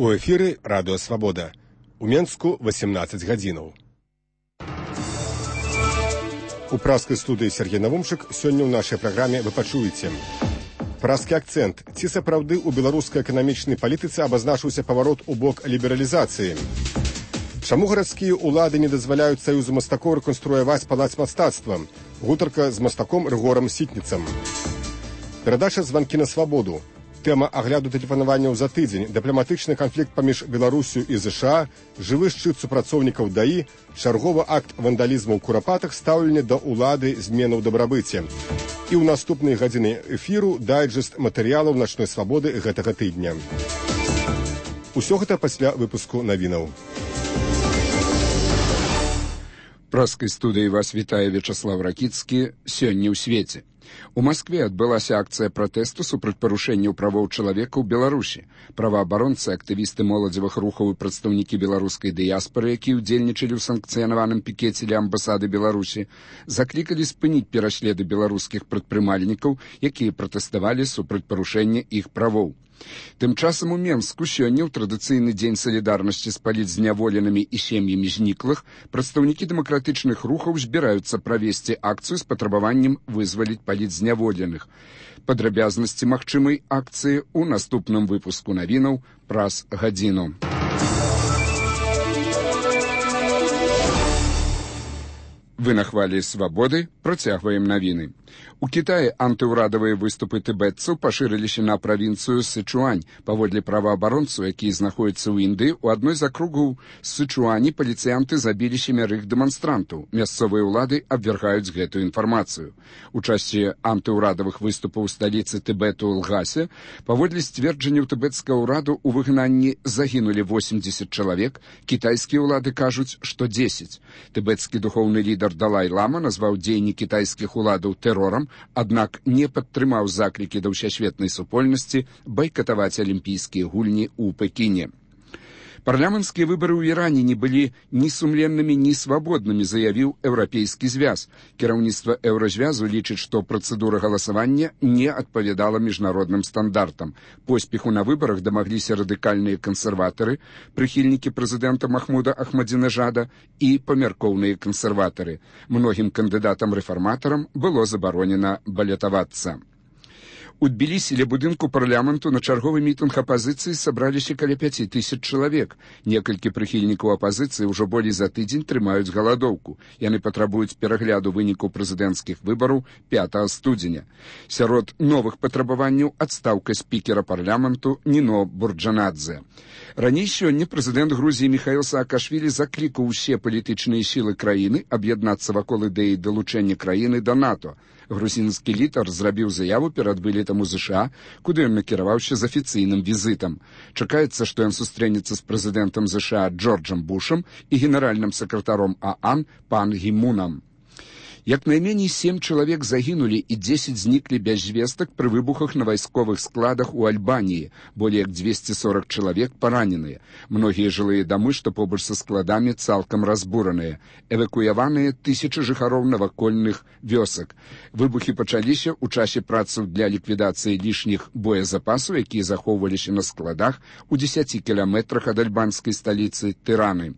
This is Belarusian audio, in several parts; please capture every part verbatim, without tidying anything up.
У эфіры радыё Свабода. У Менску васемнаццаць гадзінаў. У праскай студыі Сергей Навумчык сёння ў нашай праграме вы пачуеце. Праскі акцэнт. Ці сапраўды ў беларускай эканамічнай палітыцы абазначыўся паварот у бок лібералізацыі? Чаму гарадскія ўлады не дазваляюць саюзу мастакоў рэканструяваць палац мастацтва? Гутарка з мастаком Рыгорам Сітніцам. Перадача «Званкі на свабоду». Тэма агляду тэлефанаванняў за тыдзень, дыпламатычны канфлікт паміж Беларусю і ЗША, жывы шчыт супрацоўнікаў ДАІ, чарговы акт вандалізму ў Курапатах, стаўленне да ўлады зменаў дабрабыце. І ў наступнай гадзіны эфіру дайджэст матэрыялаў начной свабоды гэтага тыдня. Усё гэта пасля выпуску навінаў. Праскай студыі вас вітае Вячаслав Ракіцкі. Сёння ў свеце. У Маскве адбылася акцыя пратэсту супраць парушэнняў правоў чалавека ў Беларусі. Праваабаронцы, актывісты моладзевых рухаў і прадстаўнікі беларускай дыяспары, якія ўдзельнічалі ў санкцыянаваным пікеце ля амбасады Беларусі, заклікалі спыніць пераследы беларускіх прадпрымальнікаў, якія пратэставалі супраць парушэння іх правоў. Тым часам у Менску сёння ў традыцыйны дзень салідарнасці з палітзняволенымі і сем'ямі зніклых прадстаўнікі дэмакратычных рухаў збіраюцца правесці акцыю з патрабаваннем вызваліць палітзняволеных. Падрабязнасці магчымай акцыі ў наступным выпуску навінаў праз гадзіну. Вы на хвалі свабоды, працягваем навіны. У Кітаі антыўрадавыя выступы тыбетцаў пашырыліся на правінцыю Сычуань. Паводле праваабаронцаў, якія знаходзяцца ў Індыі, у адной з акругаў Сычуані паліцыянты забілі семярых дэманстрантаў. Мясцовыя ўлады абвяргаюць гэтую інфармацыю. У часе антыўрадавых выступаў у сталіцы Тыбету ў Лгасе, паводле сцверджанняў тыбецкага ўраду, у выгнанні загінулі восемдзесят чалавек, кітайскія ўлады кажуць, што дзесяць. Тыбецкі духоўны лідар Далай-лама назваў дзеянні кітайскіх уладаў тэрорам, аднак не падтрымаў заклікі да ўсесветнай супольнасці байкатаваць алімпійскія гульні ў Пекіне. Парламенцкія выбары ў Іране не былі ні сумленнымі, ні свабоднымі, заявіў Еўрапейскі звяз. Кіраўніцтва Еўразвязу лічыць, што працэдура галасавання не адпавядала міжнародным стандартам. Поспеху на выбарах дамагліся радыкальныя кансерватары, прыхільнікі прэзідэнта Махмуда Ахмадзінежада і памяркоўныя кансерватары. Многім кандыдатам-рэфарматарам было забаронена балятавацца. У Тбілісі ля будынку парламенту на чарговы мітынг апазіцыі сабраліся каля пяці тысяч чалавек. Некалькі прыхільнікаў апазіцыі ўжо болей за тыдзень трымаюць галадоўку. Яны патрабуюць перагляду вынікаў прэзідэнцкіх выбараў пятага студзеня. Сярод новых патрабаванняў адстаўка спікера парламенту Ніно Бурджанадзе. Раней сёння прэзідэнт Грузіі Міхаіл Саакашвілі заклікаў усе палітычныя сілы краіны аб'яднацца вакол ідэі далучэння краіны да НАТО. Грузінскі лідар зрабіў заяву перад вылетам у ЗША, куды ён накіраваўся з афіцыйным візітам. Чакаецца, што ён сустрэнецца з прэзідэнтам ЗША Джорджам Бушам і генеральным сакратаром ААН пан Гі Мунам. Як найменей сем чалавек загінулі і дзесяць зніклі без звестак пры выбухах на вайсковых складах у Альбаніі. Болей як дзвесце сорак чалавек параненыя. Многія жылыя дамы, што побач са складамі, цалкам разбураныя. Эвакуяваныя тысячы жыхароў навакольных вёсак. Выбухі пачаліся ў часе працаў для ліквідацыі лішніх боезапасаў, якія захоўваліся на складах у дзесяці кіламетрах ад альбанскай сталіцы Тыраны.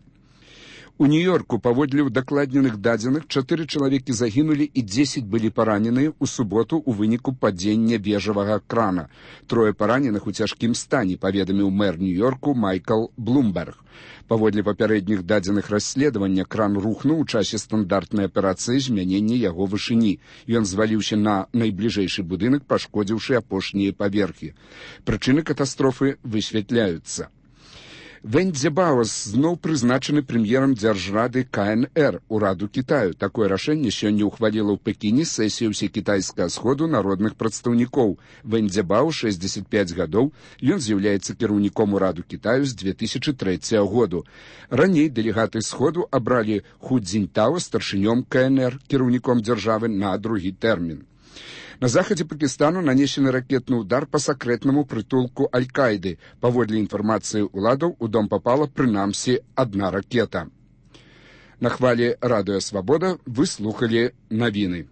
У Нью-Йорку, паводле ўдакладненых дадзеных, чатыры чалавекі загінулі і дзесяць былі параненыя ў суботу ў выніку падзення вежавага крана. Трое параненых у цяжкім стане, паведаміў мэр Нью-Йорку Майкл Блумберг. Паводле папярэдніх дадзеных расследавання, кран рухнуў у часе стандартнай аперацыі змянення яго вышыні. Ён зваліўся на найбліжэйшы будынак, пашкодзіўшы апошнія паверхі. Прычыны катастрофы высвятляюцца. Вэнь Цзябаос зноў прызначаны прэм'ерам дзяржрады Ка Эн Эр, ураду Кітаю. Такое рашэнне сёння ўхваліла ў Пекіне сесія ўсекітайскага сходу народных прадстаўнікоў. Вэнь Цзябао, шэсцьдзесят пяць гадоў, ён з'яўляецца кіраўніком ураду Кітаю з две тысячы трэцяга году. Раней дэлегаты сходу абралі Ху Цзіньтао старшынём Ка Эн Эр, кіраўніком дзяржавы на другі тэрмін. На захадзе Пакістану нанесены ракетны ўдар па сакрэтнаму прытулку Аль-Каіды. Паводле інфармацыі ўладаў, у дом папала прынамсі адна ракета. На хвалі радыё Свабода вы слухалі навіны.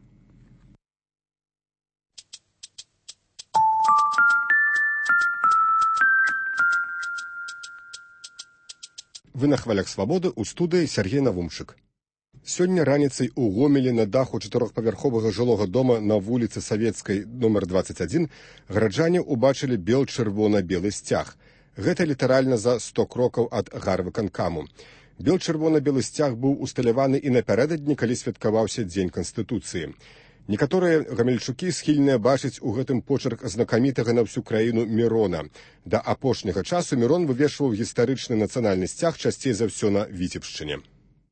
Вы на хвалях свабоды, у студыі Сергей Навумчык. Сёння раніцай у Гомелі на даху чатырохпавярховага жылога дома на вуліцы Савецкай нумар дваццаць адзін гараджане ўбачылі бел-чырвона-белы сцяг. Гэта літаральна за сто крокаў ад гарвыканкаму. Бел-чырвона-белы сцяг быў усталяваны і напярэдадні, калі святкаваўся Дзень Канстытуцыі. Некаторыя гамельчукі схільныя бачыць у гэтым почерк знакамітага на всю краіну Мірона. Да апошняга часу Мірон вывешваў гістарычны нацыянальны сцяг часцей за ўсё на Віцебшчыне.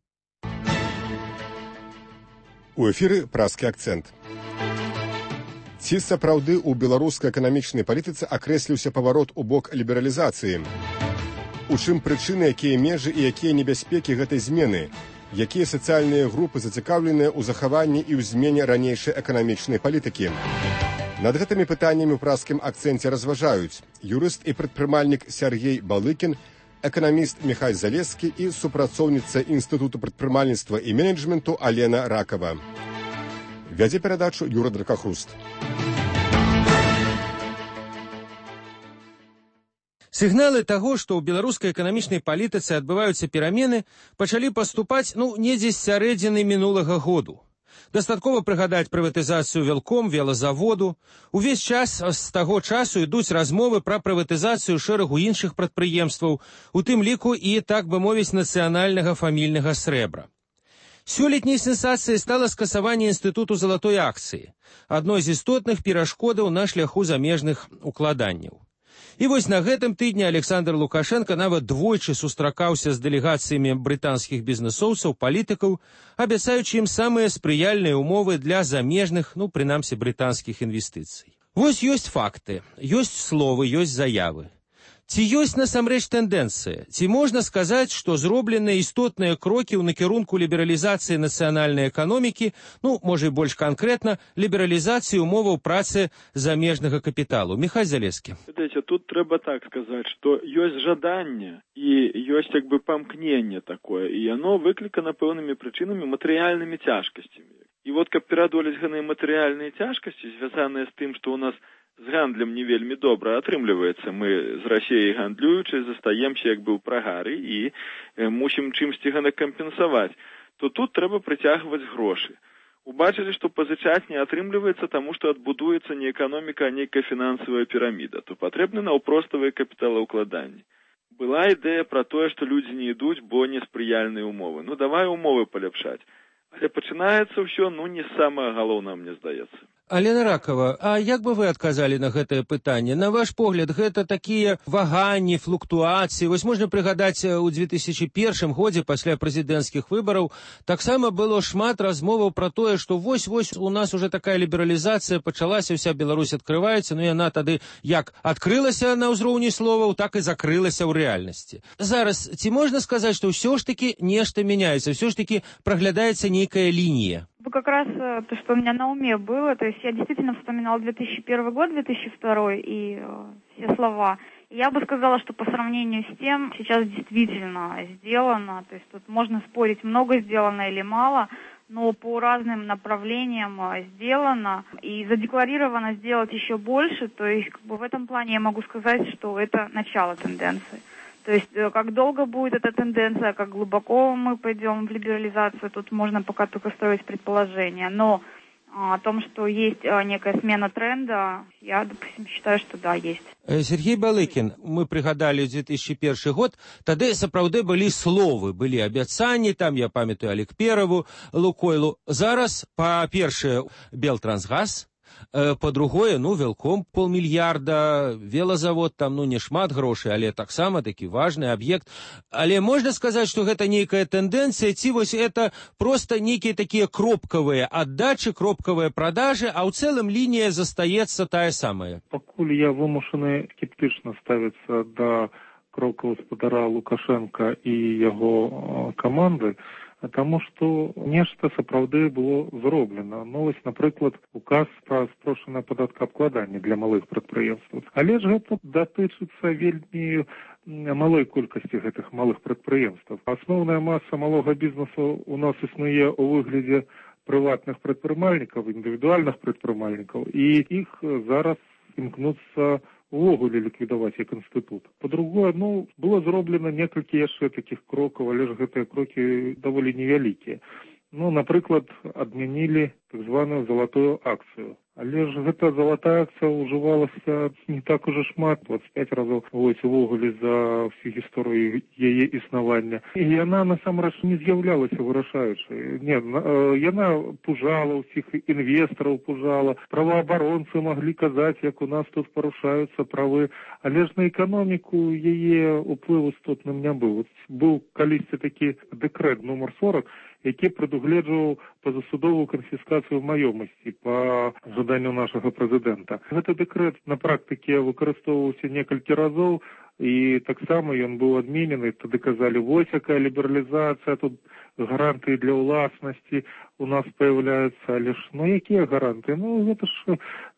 У эфіры празкі акцэнт. Ці сапраўды ў беларускай эканамічнай палітыцы акрэсліўся паварот у бок лібералізацыі? У чым прычыны, якія межы і якія небяспекі гэтай змены? Якія сацыяльныя групы зацікаўленыя ў захаванні і ў змене ранейшай эканамічнай палітыкі? Над гэтымі пытаннямі ў празкім акцэнце разважаюць юрыст і прадпрымальнік Сергей Балыкін, эканаміст Міхай Залескі і супрацоўніца Інстытуту прадпрымальніцтва і менеджменту Алена Ракава. Вядзе перадачу Юра Дракахруст. Сігналы таго, што ў беларускай эканамічнай палітыцы адбываюцца перамены, пачалі паступаць, ну, недзе з сярэдзіны мінулага году. Дастаткова прыгадаць прыватызацыю Велком, велазаводу. Увесь час з таго часу ідуць размовы пра прыватызацыю шэрагу іншых прадпрыемстваў, у тым ліку і, так бы мовіць, нацыянальнага фамільнага срэбра. Сёлетняй сенсацыяй стала скасаванне інстытуту залатой акцыі, адной з істотных перашкодаў на шляху замежных укладанняў. І вось на гэтым тыдні Александр Лукашенко нават двойчы сустракаўся з дэлегацыямі брытанскіх бізнэсоўцаў, палітыкаў, абяцаючы ім самыя спрыяльныя ўмовы для замежных, ну, прынамсі, брытанскіх інвестыцый. Вось ёсць факты, ёсць словы, ёсць заявы. Ці ёсць насамрэч тэндэнцыя? Ці можна сказаць, што зробленыя істотныя крокі ў накірунку лібералізацыі нацыянальнай эканомікі, ну, можа і больш канкрэтна, лібералізацыі умоваў працы замежнага капіталу? Міхай Залескі. Ведаеце, тут трэба так сказаць, што ёсць жаданне і ёсць як бы памкненне такое, і яно выклікана пэўнымі прычынамі, матэрыяльнымі цяжкасцямі. І вот каб пераадолець гэтыя матэрыяльныя цяжкасці, звязаныя з тым, што ў нас з гандлем не вельмі добра атрымліваецца. Мы з Расіяй гандлюючы застаемся як бы ў прагары і э, мусім чымсьці гэта кампенсаваць. То тут трэба прыцягваць грошы. Убачылі, што пазычаць не атрымліваецца, таму што адбудуецца не эканоміка, а нейкая фінансавая піраміда. То патрэбны наўпроставыя капіталаўкладанні. Была ідэя пра тое, што людзі не ідуць, бо неспрыяльныя умовы. Ну, давай умовы паляпшаць. Але пачынаецца ўсё, ну, не самае галоўнае, мне здаецца. Алена Ракава, а як бы вы адказалі на гэтае пытанне? На ваш погляд, гэта такія ваганні, флуктуацыі. Вось можна прыгадаць, у две тысячи першым годзе пасля прэзідэнцкіх выбараў таксама было шмат размоваў пра тое, што вось-вось у нас уже такая лібералізацыя пачалася, вся Беларусь адкрываецца, но яна тады як адкрылася на ўзроўні словаў, так і закрылася ў рэальнасці. Зараз ці можна сказаць, што ўсё ж такі нешта мяняецца, ўсё ж такі праглядаецца нейкая лінія? Как раз то, что у меня на уме было, то есть я действительно вспоминала две тысячи первый год, две тысячи второй и э, все слова. И я бы сказала, что по сравнению с тем сейчас действительно сделано, то есть тут можно спорить, много сделано или мало, но по разным направлениям сделано и задекларировано сделать еще больше, то есть как бы в этом плане я могу сказать, что это начало тенденции. То есть, как долго будет эта тенденция, как глубоко мы пойдем в либерализацию, тут можно пока только строить предположения. Но а, о том, что есть а, некая смена тренда, я, допустим, считаю, что да, есть. Сергей Балыкін, мы прыгадалі две тысячи первый год, тады сапраўды былі словы, былі абяцанні, там я памятаю Алікпераву, Лукойлу. Зараз, па-першае, Белтрансгаз, по-другое, ну, Велком полмільярда, велазавод там, ну, не шмат грошай, але таксама такі важны аб'ект. Але можна сказаць, што гэта нейкая тэндэнцыя, ці вось это проста нейкія такія кропкавыя аддачы, кропкавыя прадажы, а ў цэлым лінія застаецца тая самая. Пакуль я вымушаны скептычна ставіцца да крокаў спадара Лукашенка і яго каманды, Таму што нешта сапраўды было зроблена. Ну, вось, напрыклад, указ пра спрошчанае падаткаабкладанне для малых прадпрыемстваў. Але ж гэта датычыцца вельмі малой колькасці гэтых малых прадпрыемстваў. Асноўная маса малога бізнесу у нас існуе ў выглядзе прыватных прадпрымальнікаў, індывідуальных прадпрымальнікаў, і іх зараз імкнуцца увогуле ліквідаваць як інстытут. Па-другое, ну, было зроблена некалькі яшчэ такіх крокаў, але ж гэтыя крокі даволі невялікія. Ну, напрыклад, адмянілі так званую залатую акцыю. Але ж гэта залатая акцыя ўжывалася не так ужо шмат, дваццаць пяць разоў вось увогуле за всю гісторыю яе існавання. І яна насамрэч не з'яўлялася вырашаючай. Не, яна пужала ўсіх інвестараў, пужала, праваабаронцы маглі казаць, як у нас тут парушаюцца правы, але ж на эканоміку яе ўплыў істотным не быў. Быў калісьці такі дэкрэт нумар сорок, які прадугледжваў пазасудовую канфіскацыю маёмасці па жаданню нашага прэзідэнта. Гэты дэкрэт на практыке выкарыстоўваўся некалькі разоў, і таксама ён быў адменены. Тады казалі, вось якая лібералізацыя, тут гарантыі для ўласнасці у нас появляются, але ж, ну, якія гаранты? Ну, гэта ж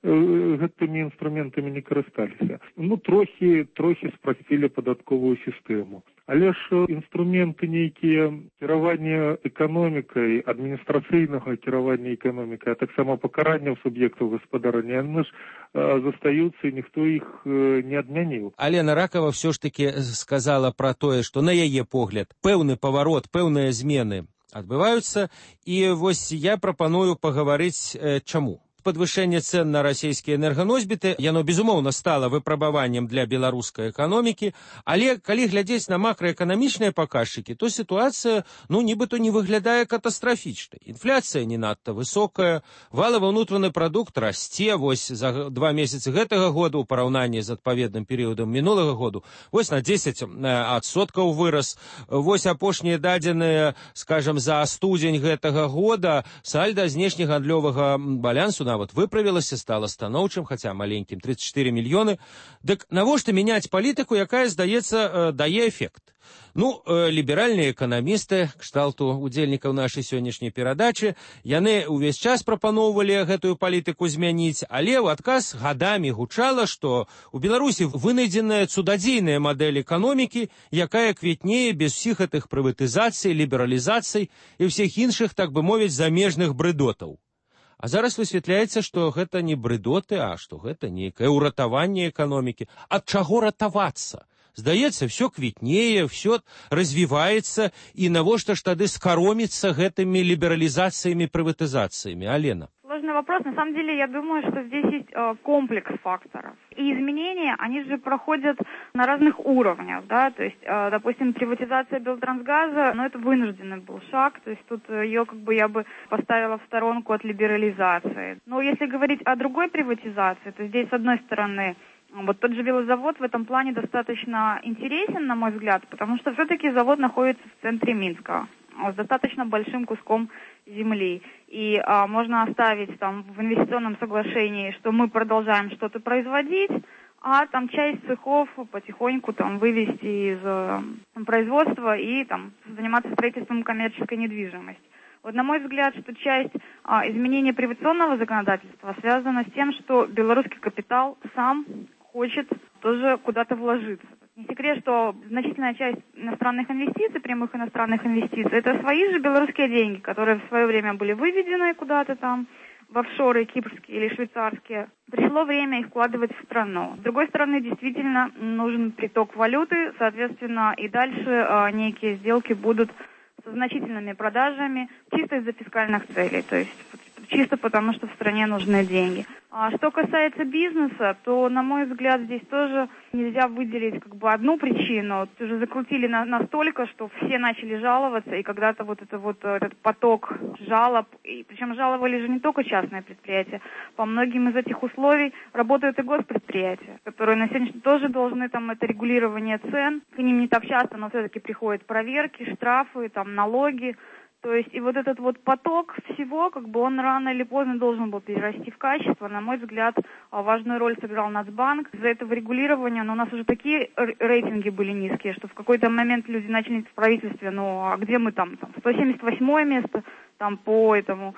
э, гэтымі інструментамі не карысталіся. Ну, трохі, трохі спрасцілі падатковую сістэму. Але ж інструменты нейкія кіравання эканомікай, адміністрацыйнага кіравання эканомікай, а таксама пакаранняў суб'ектаў гаспадарання, яны ж э, застаюцца, і ніхто іх э, не адмяніў. Алена Ракава ўсё ж таки сказала пра тое, што на яе погляд пэўны паварот, пэўныя змены адбываюцца, і вось я прапаную пагаварыць э, чаму. Падвышэнне цэн на расійскія энерганосьбіты, яно, безумоўна, стала выпрабаваннем для беларускай эканомікі, але калі глядзець на макраэканамічныя паказчыкі, то сітуацыя, ну, нібыта не выглядае катастрафічнай. Інфляцыя не надта высокая, валавы ўнутраны прадукт расце, вось за два месяцы гэтага года ў параўнанні з адпаведным перыядам мінулага году, вось на дзесяць адсоткаў вырас, вось апошнія дадзеныя, скажам, за студзень гэтага года сальда знешнегандлёвага балансу нават выправілася, стала станоўчым, хаця маленькім, тридцать четыре мільёны. Дык навошта мяняць палітыку, якая, здаецца, дае эфект? Ну, ліберальныя эканамісты, кшталту удзельнікаў нашай сённяшняй перадачы, яны ўвесь час прапаноўвалі гэтую палітыку змяніць, але ў адказ гадамі гучала, што ў Беларусі вынайдзеная цудадзейная мадэль эканомікі, якая квітнее без усіх гэтых прыватызацый, лібералізацый і ўсіх іншых, так бы мовіць, замежных брыдотаў. А зараз высвятляецца, што гэта не брыдоты, а што гэта нейкае ўратаванне эканомікі. Ад чаго ратавацца? Здаецца, все квітнее, все развіваецца, і навошта ж тады скароміцца гэтымі лібералізацыямі, прыватызацыямі? Алена. Сложный вопрос. На самом деле, я думаю, что здесь есть э, комплекс факторов. И изменения, они же проходят на разных уровнях, да, то есть, э, допустим, приватизация Белтрансгаза, ну, это вынужденный был шаг, то есть тут ее, как бы, я бы поставила в сторонку от либерализации. Но если говорить о другой приватизации, то здесь, с одной стороны, вот тот же велозавод в этом плане достаточно интересен, на мой взгляд, потому что все-таки завод находится в центре Минска, с достаточно большим куском земли. И а, можно оставить там в инвестиционном соглашении, что мы продолжаем что-то производить, а там часть цехов потихоньку там вывести из э, производства и там заниматься строительством коммерческой недвижимости. Вот, на мой взгляд, что часть а, изменения приватизационного законодательства связана с тем, что белорусский капитал сам хочет тоже куда-то вложиться. Не секрет, что значительная часть иностранных инвестиций, прямых иностранных инвестиций, это свои же белорусские деньги, которые в свое время были выведены куда-то там в офшоры кипрские или швейцарские. Пришло время их вкладывать в страну. С другой стороны, действительно нужен приток валюты, соответственно, и дальше э, некие сделки будут со значительными продажами, чисто из-за фискальных целей, то есть чисто потому, что в стране нужны деньги. А что касается бизнеса, то, на мой взгляд, здесь тоже нельзя выделить как бы одну причину. Уже закрутили на, настолько, что все начали жаловаться, и когда-то вот, это вот этот поток жалоб, и причем жаловали же не только частные предприятия, по многим из этих условий работают и госпредприятия, которые на сегодня тоже должны там это регулирование цен, к ним не так часто, но все-таки приходят проверки, штрафы, там налоги. То есть и вот этот вот поток всего, как бы он рано или поздно должен был перерасти в качество. На мой взгляд, важную роль сыграл Нацбанк. Из-за этого регулирования, но у нас уже такие рейтинги были низкие, что в какой-то момент люди начали в правительстве, ну а где мы там, там сто семьдесят восьмое место, там по этому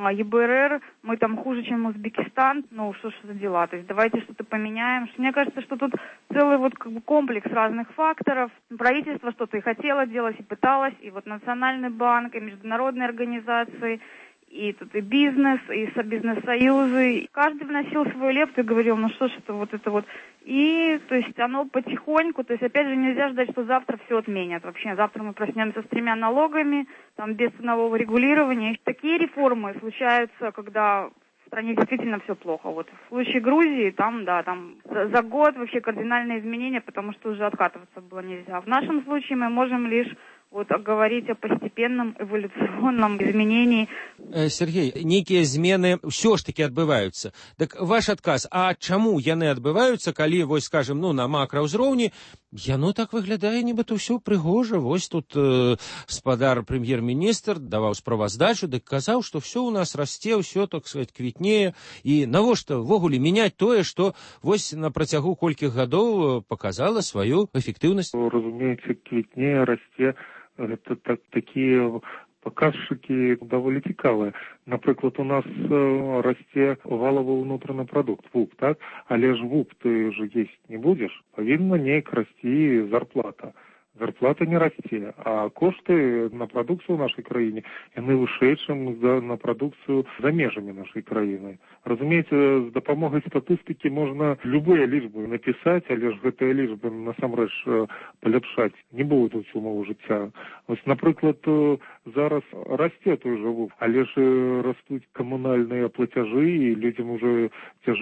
ЕБРР, мы там хуже, чем Узбекистан, ну что ж за дела, то есть давайте что-то поменяем. Мне кажется, что тут целый вот как бы комплекс разных факторов. Правительство что-то и хотело делать, и пыталось, и вот Национальный банк, и международные организации, и тут и бизнес, и со бизнес-союзы. И каждый вносил свою лепту и говорил, ну что ж это вот это вот. И, то есть, оно потихоньку, то есть, опять же, нельзя ждать, что завтра все отменят. Вообще, завтра мы проснемся с тремя налогами, там, без ценового регулирования. И такие реформы случаются, когда в стране действительно все плохо. Вот в случае Грузии, там, да, там за, за год вообще кардинальные изменения, потому что уже откатываться было нельзя. В нашем случае мы можем лишь вот говорить о постепенном эволюционном изменении. Сергей, нейкія змены ўсё ж таки адбываюцца. Так ваш адказ, а чаму яны адбываюцца, калі, вось, скажем, ну, на макраўзроўні, яно так выглядае, нібыта ўсё прыгожа. Вось тут э, спадар прэм'ер-міністр даваў справаздачу, дык казаў, што ўсё ў нас расце, ўсё, так сказать, квітнее. І навошта ввогуле мяняць тое, што вось на працягу колькіх гадоў паказала сваю эфектыўнасць? Разумеется, квітнее, расце. Это так, такие показчики довольно цікавые. Наприклад, у нас э, расте валовый внутренний продукт, ВУП, так? Але ж ВУП ты же есть не будешь, повинна неяк расти зарплата. Зарплата не расте, а кошты на продукцию в нашей краине яны вышэй, чым на продукцию за межамі нашей краіны. Разумеется, з дапамогай статыстыкі можна любыя лічбы напісаць, але ж гэтыя лічбы насамрэч паляпшаць не будуць умовы жыцця. Вось, напрыклад, зараз расце той жа ВУП, але ж растуць камунальныя плацяжы, і людзям уже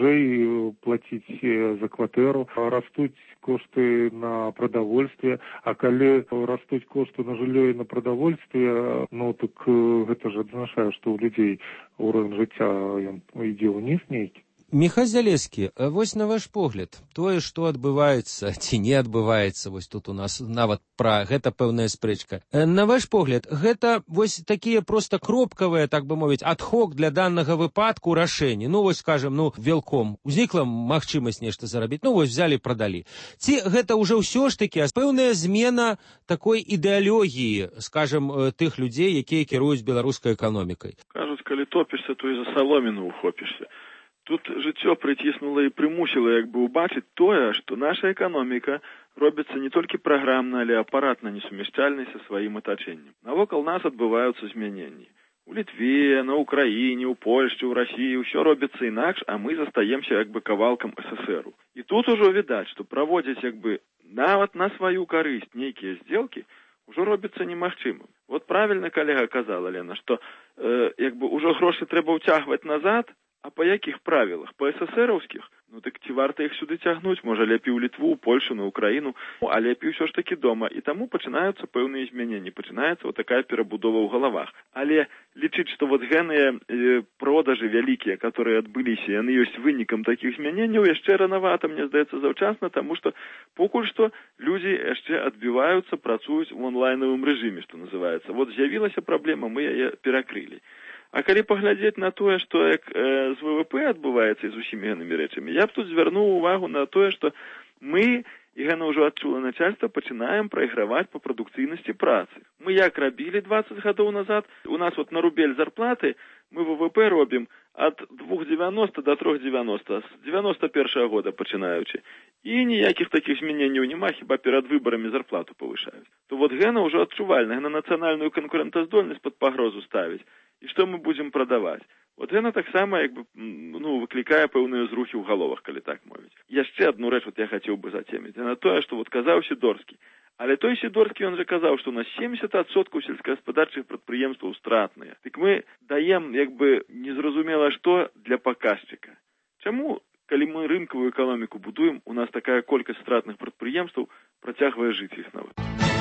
цяжэй плаціць за кватэру, растуць кошты на прадавольстве, а калі растуць кошты на жыллё і на прадавольстве, ну так гэта ж адзначае, што ў людзей уровень жыцця ён ідзе ўніз нейкі. Міхась Залескі, вось на ваш погляд, тое, што адбываецца ці не адбываецца, вось тут у нас нават пра гэта пэўная спрэчка. На ваш погляд, гэта вось такія проста кропкавыя, так бы мовіць, адхок для данага выпадку рашэнні. Ну вось, скажем, ну велком узнікла магчымасць нешта зарабіць, ну вось взялі, прадалі. Ці гэта ўжо ўсё ж такі пэўная змена такой ідэалогіі, скажем, тых людзей, якія кіруюць беларускай эканомікай? Кажуць, калі топішся, то і за саломіну ухопішся. Тут жыццё прыціснула і прымусіла як бы ўбачыць тое, што наша эканоміка робіцца не толькі праграмна, але апаратна несумяшчальнай са сваім атачэннем. Навокал нас адбываюцца змяненні. У Літве, на Украіне, у Польшчы, у Расіі ўсё робіцца інакш, а мы застаемся як бы кавалкам эс эс эру. І тут ужо відаць, што праводзіць як бы нават на сваю карысць нейкія здзелкі ўжо робіцца немагчымым. Вот правільна калега казала, Лена, што э, як бы ўжо грошы трэба ўцягваць назад. А па якіх правілах? Па эс эс эраўскіх? Ну так ці варта іх сюды цягнуць? Можа, лепей у Літву, у Польшу, на Украіну, а лепей ўсё ж такі дома. І таму пачынаюцца пэўныя змяненні, пачынаецца вот такая перабудова ў галавах. Але лічыць, што вот гэныя э, продажы вялікія, которые адбыліся, яны ёсць вынікам такіх змяненняў, яшчэ ранавата, мне здаецца, заўчасна, таму што покуль што людзі яшчэ адбіваюцца, працуюць в онлайнавым рэжыме, што называецца. Вот з'явілася праблема, мы яе перакрылі. А калі паглядзець на тое, што як э, з вэ вэ пэ адбываецца і з усімі гэтымі рэчамі, я б тут звярнуў увагу на тое, што мы, і гэта ўжо адчула начальства, пачынаем прайграваць па прадукцыйнасці працы. Мы як рабілі дваццаць гадоў назад, у нас вот на рубель зарплаты мы вэ вэ пэ робім ад двух дзевяноста да трох дзевяноста, з дзевяноста першага года пачынаючы. І ніякіх такіх змяненняў няма, хіба перад выбарамі зарплату павышаюць. То вот гэта ўжо адчувальна, гэта нацыянальную канкурэнтаздольнасць пад пагрозу ставіць. І што мы будзем прадаваць? Вот гэта таксама як бы, ну, выклікае пэўныя зрухі ў галовах, калі так мовіць. Яшчэ адну рэч вот я хацеў бы зацеміць. На тое, што вот казаў Сідорскі. Але той Сідорскі, ён жа казаў, што у нас сямдзесят адсоткаў сельскагаспадарчых прадпрыемстваў стратныя. Дык мы даем як бы незразумела што для паказчыка. Чаму, калі мы рынкавую эканоміку будуем, у нас такая колькасць стратных прадпрыемстваў працягвае жыць існаваць?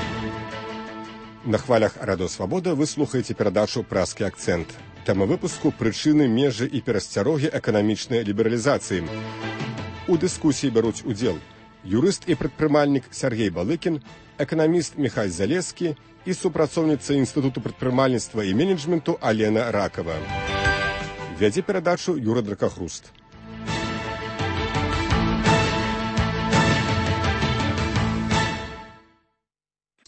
На хвалях Радыё Свабода вы слухаеце перадачу «Празкі акцэнт». Тэма выпуску «Прычыны, межы і перасцярогі эканамічнай лібералізацыі». У дыскусіі бяруць удзел юрыст і прадпрымальнік Сергей Балыкін, эканаміст Міхась Залескі і супрацоўніца Інстытуту прадпрымальніцтва і менеджменту Алена Ракава. Вядзе перадачу Юра Дракахруст.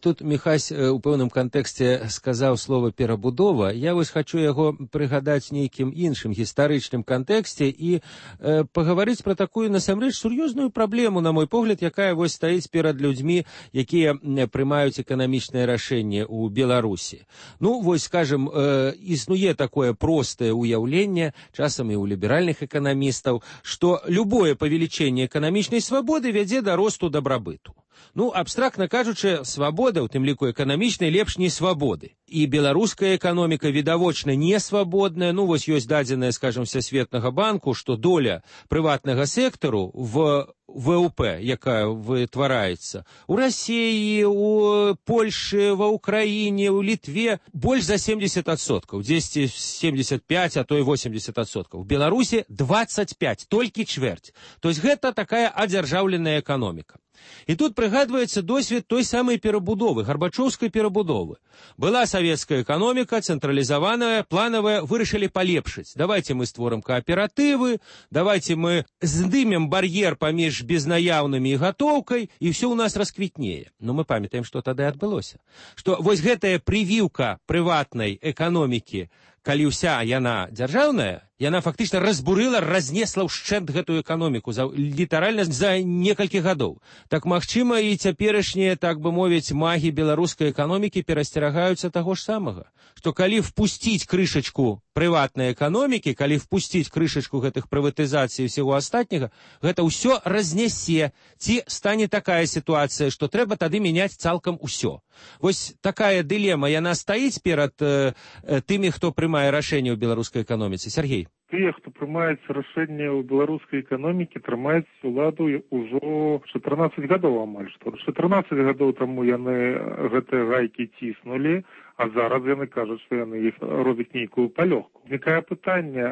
Тут Міхась у пэўным кантэксце сказаў слова перабудова. Я вось хачу яго прыгадаць нейкім іншым гістарычным кантэксце і э, пагаварыць пра такую насамрэч сур'ёзную праблему, на мой погляд, якая вось стаіць перад людзьмі, якія прымаюць эканамічнае рашэнне ў Беларусі. Ну, вось, скажем, э, існуе такое простае уяўленне, часам і ў ліберальных эканамістаў, што любое павелічэнне эканамічнай свабоды вядзе да росту дабрабыту. Ну, абстрактна кажучы, свабода, у тым ліку эканамічнай, лепш не свабоды. І беларуская эканоміка відавочна не свабодная. Ну, вось ёсць дадзеная, скажем, Всесветнага банку, што доля прыватнага сектару в ВВП, якая вытвараецца у Расіі, у Польшы, ва Ўкраіне, у Літве больш за семьдесят адсоткаў, дзесьці семьдесят пять, а то і восемьдесят адсоткаў. В Беларусі двадцать пять, толькі чвэрць. То есть гэта такая адзяржаўленая эканоміка. І тут прыгадваецца досвед той самай перабудовы, гарбачоўскай перабудовы. Была савецкая эканоміка, цэнтралізаваная, планавая, вырашылі палепшыць. Давайте мы створым кааператывы, давайте мы здымем бар'ер паміж безнаяўнымі і гатоўкай, і ўсё ў нас расквітнее. Но мы памятаем, што тады адбылося. Што вось гэтая прывіўка прыватнай эканомікі, калі ўся яна дзяржаўная, яна фактычна разбурыла, разнесла ўшчэнт гэтую эканоміку за, літаральна за некалькі гадоў. Так, магчыма, і цяперашнія, так бы мовіць, магі беларускай эканомікі перасцерагаюцца таго ж самага. Што калі впусціць крышачку прыватнай эканомікі, калі впусціць крышачку гэтых прыватызацый і всего астатняга, гэта ўсё разнясе. Ці стане такая сітуацыя, што трэба тады мяняць цалкам усё. Вось такая дылема, яна стаіць перад э, тымі, хто прымае рашэнне ў беларускай эканоміцы. Сергей. Тыя, хто прымаецца рашэнне ў беларускай эканомікі, трымаюць уладу ўжо чатырнаццаць гадоў амаль што. чатырнаццаць гадоў таму яны гэтыя гайкі ціснулі, а зараз яны кажуць, што яны іх робяць нейкую палёгку. Узнікае пытанне,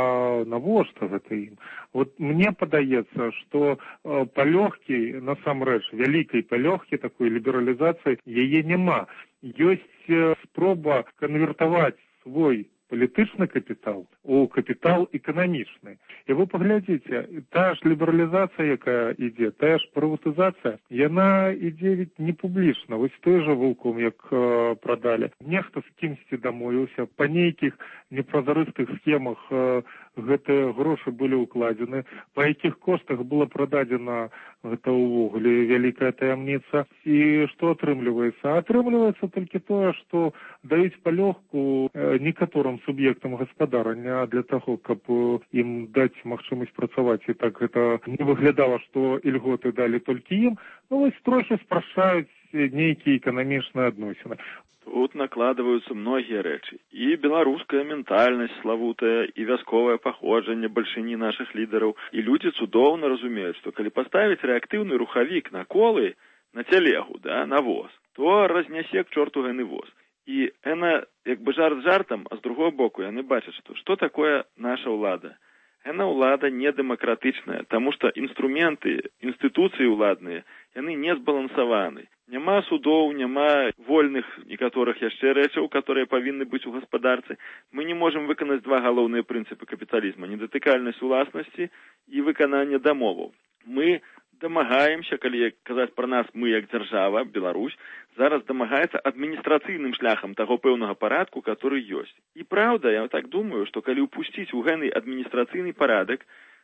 а навошта гэта ім? Вот мне падаецца, што палёгкі, насамрэч, вялікай палёгкі, такой лібералізацыі, яе няма. Ёсць спроба канвертаваць свой палітычны капітал у капітал эканамічны. І вы паглядзіце, тая ж лібералізацыя, якая ідзе, тая ж прыватызацыя, яна ідзе ведь не публічна. Вось той жа Вулком, як э, прадалі. Нехта з кімсьці дамовіўся, па нейкіх непразарыстых схемах э, гэтыя грошы былі ўкладзены, па якіх коштах была прададзена гэта ўвогуле вялікая таямніца. І што атрымліваецца? Атрымліваецца толькі тое, што даюць палёгку э, некаторым суб'ектам гаспадарання для таго, каб ім даць магчымасць працаваць. І так гэта не выглядала, што ільготы далі толькі ім. Ну, вось трохі спрашаюць нейкія эканамічныя адносіны. Тут накладываются многие рэчы. И беларуская ментальнасць славутая, и вясковае паходжанне бальшыні наших лідараў. И люди цудоўна разумеюць, што калі паставіць рэактыўны рухавік на колы, на цялегу, да, на воз, то разнясе к чорту гэны воз. И яна, як бы жарт жартам, а з другого боку яны бачаць, што што такое наша ўлада. Яна ўлада недэмакратычная, таму што інструменты, інстытуцыі ўладныя, яны не збалансаваны. Няма судоў, няма вольных некаторых яшчэ рэчаў, которые павінны быць у гаспадарцы. Мы не можам выканаць два галоўныя прынцыпы капіталізма: недатыкальнасць уласнасці і выкананне дамоваў. Мы дамагаемся, калі казаць пра нас, мы як дзяржава, Беларусь, зараз дамагаецца адміністрацыйным шляхам таго пэўнага парадку, который ёсць. І праўда, я так думаю, што калі ўпусціць у гэны адміністрацыйны парадак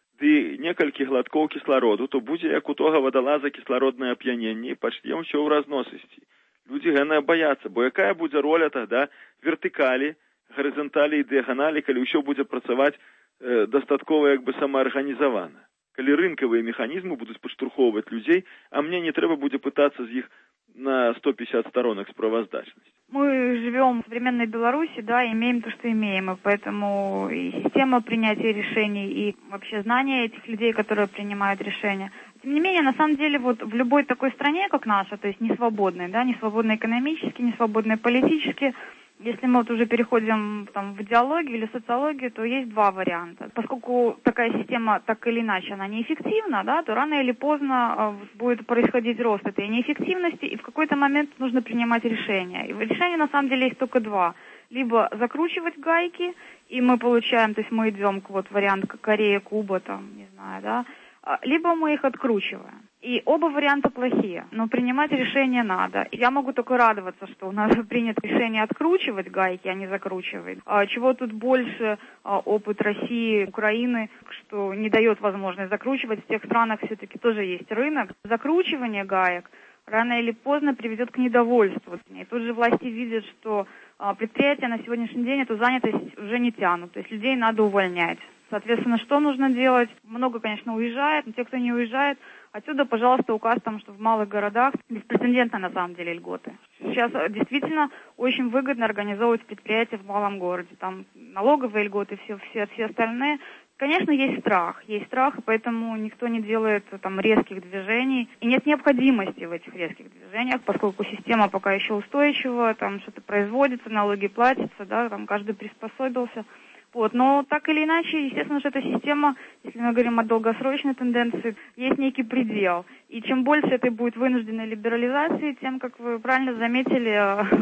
ды некалькі глаткоў кіслароду, то будзе як у тога вадалаза кіслароднае ап'яненне і пачне ўсё ў разнос ісці. Людзі гэтага баяцца, бо якая будзе роля тагда вертыкалі, гарызанталі і дыяганалі, калі ўсё будзе працаваць э, дастаткова як бы самаарганізавана. Калі рынкавыя механізмы будуць падштурхоўваць людзей, а мне не трэба будзе пытацца з іх на сто пятьдесят сторонок справоздачности. Мы живем в современной Беларуси, да, имеем то, что имеем, и поэтому и система принятия решений, и вообще знания этих людей, которые принимают решения. Тем не менее, на самом деле, вот в любой такой стране, как наша, то есть не свободной, да, не свободной экономически, не свободной политически, если мы вот уже переходим там, в идеологию или социологию, то есть два варианта. Поскольку такая система так или иначе она неэффективна, да, то рано или поздно э, будет происходить рост этой неэффективности, и в какой-то момент нужно принимать решения. И решения на самом деле есть только два. Либо закручивать гайки, и мы получаем, то есть мы идем к вот варианту Корея, Куба, там, не знаю, да, либо мы их откручиваем. И оба варианта плохие, но принимать решение надо. Я могу только радоваться, что у нас принято решение откручивать гайки, а не закручивать. А чего тут больше а, опыт России, Украины, что не дает возможность закручивать. В тех странах все-таки тоже есть рынок. Закручивание гаек рано или поздно приведет к недовольству. И тут же власти видят, что а, предприятия на сегодняшний день эту занятость уже не тянут. То есть людей надо увольнять. Соответственно, что нужно делать? Много, конечно, уезжает, но те, кто не уезжает, отсюда, пожалуйста, указ там, что в малых городах беспрецедентно на самом деле льготы. Сейчас действительно очень выгодно организовывать предприятия в малом городе. Там налоговые льготы, все, все, все остальные. Конечно, есть страх, есть страх, и поэтому никто не делает там резких движений. И нет необходимости в этих резких движениях, поскольку система пока еще устойчива, там что-то производится, налоги платятся, да, там каждый приспособился. Вот. Но так или иначе, естественно, что эта система, если мы говорим о долгосрочной тенденции, есть некий предел. И чем больше этой будет вынужденной либерализации, тем, как вы правильно заметили,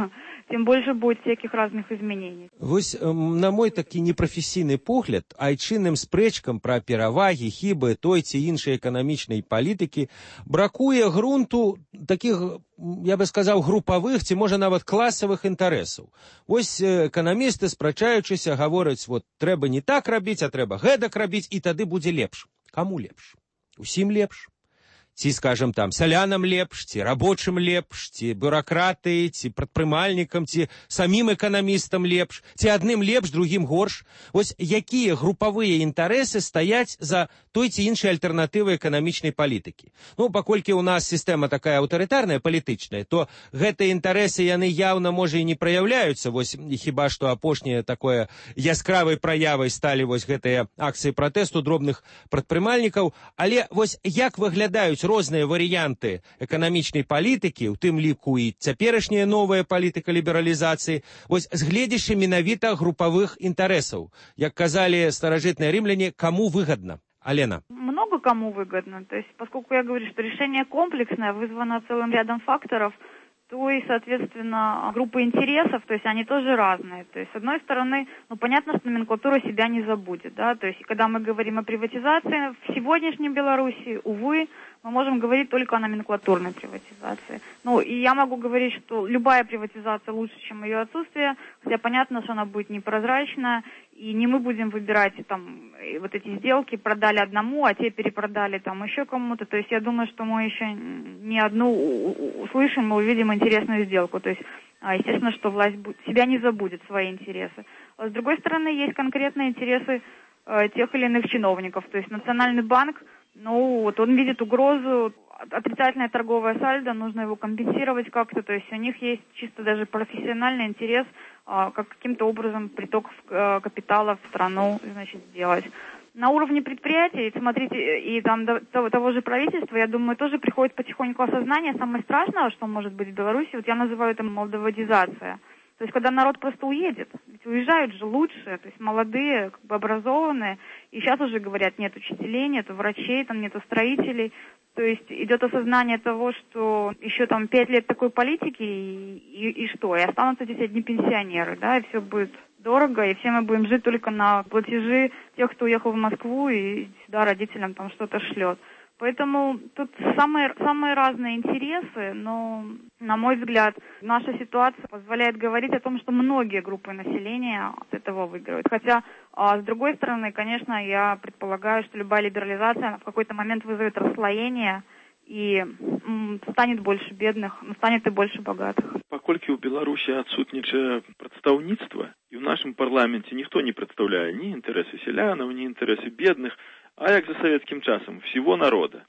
тем больше будет всяких разных изменений. Вось, на мой такі непрафесійны погляд, айчынным спрэчкам пра перавагі, хібы той ці іншай эканамічнай палітыкі бракуе грунту такіх, я бы сказаў, групавых ці, можа, нават класавых інтарэсаў. Вось эканамісты, спрачаючыся, гавораць, вот, трэба не так рабіць, а трэба гэтак рабіць, і тады будзе лепш. Каму лепш? Усім лепш? Ці, скажем, там, сялянам лепш, ці рабочым лепш, ці бюракраты, ці прадпрымальнікам, ці самім эканамістам лепш, ці адным лепш, другім горш. Вось якія групавыя інтарэсы стаяць за той ці іншай альтэрнатывай эканамічнай палітыкі. Ну, паколькі у нас сістэма такая аўтарытарная, палітычная, то гэтыя інтарэсы яны яўна, можа, і не праяўляюцца. Вось хіба што апошняе такое яскравай праявай сталі вось гэтыя акцыі пратэсту дробных прадпрымальнікаў. Але вось як выглядаюць розныя варыянты эканамічнай палітыкі, у тым ліку і цяперашняя новая палітыка лібералізацыі, вось з гледзячы менавіта групавых інтарэсаў. Як казалі старажытныя рымляне, каму выгодно? Алена. Много кому выгодно. То есть, поскольку я говорю, что решение комплексное, вызвано целым рядом факторов, то и, соответственно, группы интересов, то есть они тоже разные. То есть, с одной стороны, ну, понятно, что номенклатура себя не забудет, да, то есть, когда мы говорим о приватизации, в сегодняшней Беларуси, увы, мы можем говорить только о номенклатурной приватизации. Ну, и я могу говорить, что любая приватизация лучше, чем ее отсутствие, хотя понятно, что она будет непрозрачная, и не мы будем выбирать там вот эти сделки, продали одному, а те перепродали там еще кому-то. То есть я думаю, что мы еще не одну услышим, мы увидим интересную сделку. То есть, естественно, что власть себя не забудет, свои интересы. А с другой стороны, есть конкретные интересы тех или иных чиновников. То есть Национальный банк, ну, вот он видит угрозу, отрицательное торговое сальдо, нужно его компенсировать как-то, то есть у них есть чисто даже профессиональный интерес, а, как каким-то образом приток а, капитала в страну, значит, сделать. На уровне предприятий, смотрите, и там до, того, того же правительства, я думаю, тоже приходит потихоньку осознание самое страшное, что может быть в Беларуси, вот я называю это молдаводизация. То есть, когда народ просто уедет, ведь уезжают же лучше, то есть молодые, как бы образованные, и сейчас уже говорят, нет учителей, нет врачей, там нету строителей, то есть идет осознание того, что еще там пять лет такой политики, и, и, и что, и останутся здесь одни пенсионеры, да, и все будет дорого, и все мы будем жить только на платежи тех, кто уехал в Москву, и сюда родителям там что-то шлет. Поэтому тут самые, самые разные интересы, но, на мой взгляд, наша ситуация позволяет говорить о том, что многие группы населения от этого выигрывают. Хотя, а, с другой стороны, конечно, я предполагаю, что любая либерализация в какой-то момент вызовет расслоение, и м, станет больше бедных, но станет и больше богатых. Паколькі ў Беларусі адсутнічае прадстаўніцтва, і ў нашым парламенце ніхто не прадстаўляе ні інтарэсы сялянаў, ні інтарэсы бедных, а як за савецкім часам, всего народа,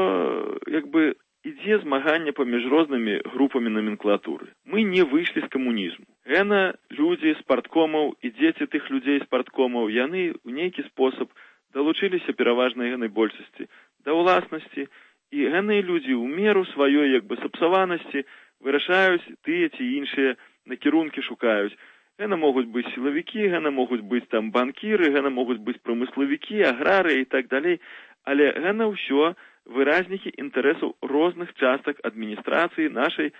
то як бы ідзе змаганне паміж рознымі групамі номенклатуры. Мы не выйшлі з камунізму. Гэна людзі з парткомаў і дзеці тых людзей з парткомаў, яны ў нейкі спосаб далучыліся пераважнай гэнай большасці да ўласнасці, і гэныя людзі ў меру сваёй як бы сапсаванасці вырашаюць тыя ці іншыя накірункі шукаюць. Гэта могуць быць сілавікі, гэта могуць быць там банкіры, гэта могуць быць прамыславікі, аграрыі і так далей. Але гэта ўсё выразнікі інтарэсаў розных частак адміністрацыі нашай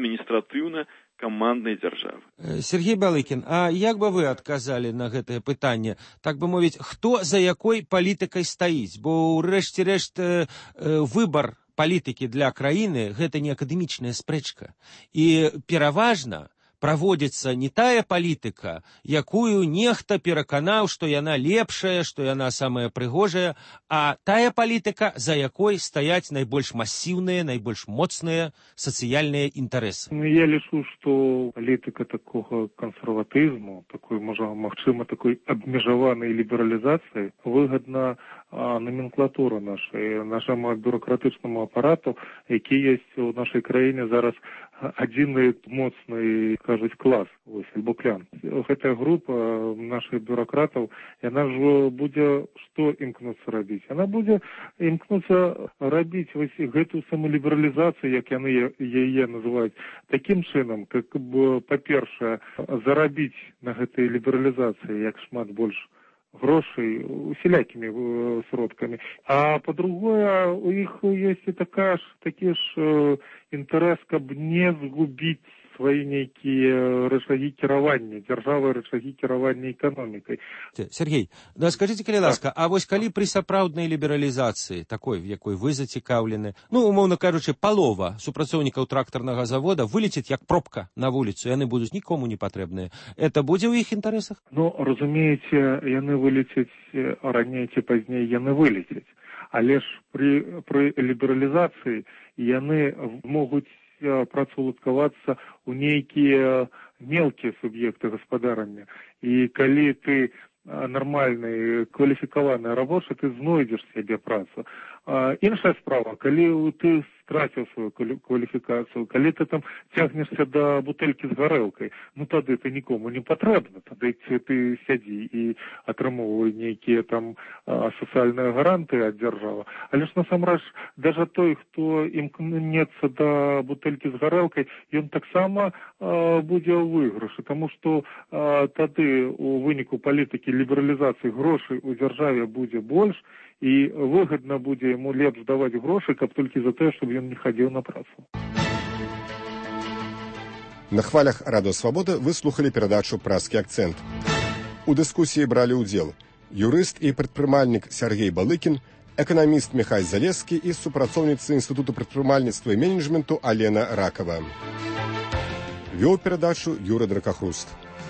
адміністратыўна-каманднай дзяржавы. Сергей Балыкін, а як бы вы адказалі на гэтае пытанне? Так бы мовіць, хто за якой палітыкай стаіць? Бо ўрэшце рэшт выбар палітыкі для краіны гэта не акадэмічная спрэчка. І пераважна праводзіцца не тая палітыка, якую нехта пераканаў, што яна лепшая, што яна самая прыгожая, а тая палітыка, за якой стаяць найбольш масіўныя, найбольш моцныя сацыяльныя інтарэсы. Я лічу, што палітыка такога кансерватызму, такой, можа, магчыма, такой абмежаванай лібералізацыі выгадна номенклатура нашай, нашаму бюрократычнаму апарату, які ёсць у нашай краіне зараз адзіны моцны, кажуць, клас, вось, альбо клан. Гэтая група нашых бюрократаў, яна ж будзе што імкнуцца рабіць? Яна будзе імкнуцца рабіць вось гэтую самалібералізацыю, як яны яе называюць, такім чынам, как, па-першае, зарабіць на гэтай лібералізацыі як шмат больш грошай усялякімі сродкамі. А по-другое, у іх ёсць і такая ж, такі ж э, інтарэс, каб не згубіць свае нейкія рычагі кіравання, дзяржавы рычагі кіравання эканомікай. Сергей, да скажите, калі ласка, а вось калі пры сапраўднай лібералізацыі, такой, в якой вы зацікаўлены, ну, умоўна кажучы, палова супрацоўнікаў трактарнага завода вылеціць як пробка на вуліцу, яны будуць нікому не патрэбныя. Это будзе ў іх інтарэсах? Ну, разумееце, яны вылецяць раней ці пазней, яны вылецяць. Але ж пры, пры лібералізацыі яны могуць працаўладкавацца ў нейкія мелкія суб'екты гаспадарання. І калі ты нармальны, кваліфікаваны рабочы, ты знойдзеш сябе працу. А іншая справа, калі ты страціў сваю кваліфікацыю, калі ты там цягнешся да бутэлькі з гарэлкай, ну тады ты нікому не патрэбна, тады ты сядзі і атрымоўвай нейкія там сацыяльныя гаранты ад дзяржавы. Але ж насамрэч, даже той, хто імкнецца да бутэлькі з гарэлкай, ён таксама будзе ў выйгрышы, таму што тады у выніку палітыкі лібералізацыі грошай у дзяржаве будзе больш, і выгадна будзе яму лепш даваць грошы, каб толькі за тое, щоб ён не хадзіў на працу. На хвалях Радыё Свабода вы слухалі перадачу «Праскі акцэнт». У дыскусіі бралі ўдзел юрыст і прадпрымальнік Сергей Балыкін, эканаміст Міхай Залескі і супрацоўніца Інстытуту прадпрымальніцтва і менеджменту Алена Ракава. Вёў перадачу Юрый Дракахруст.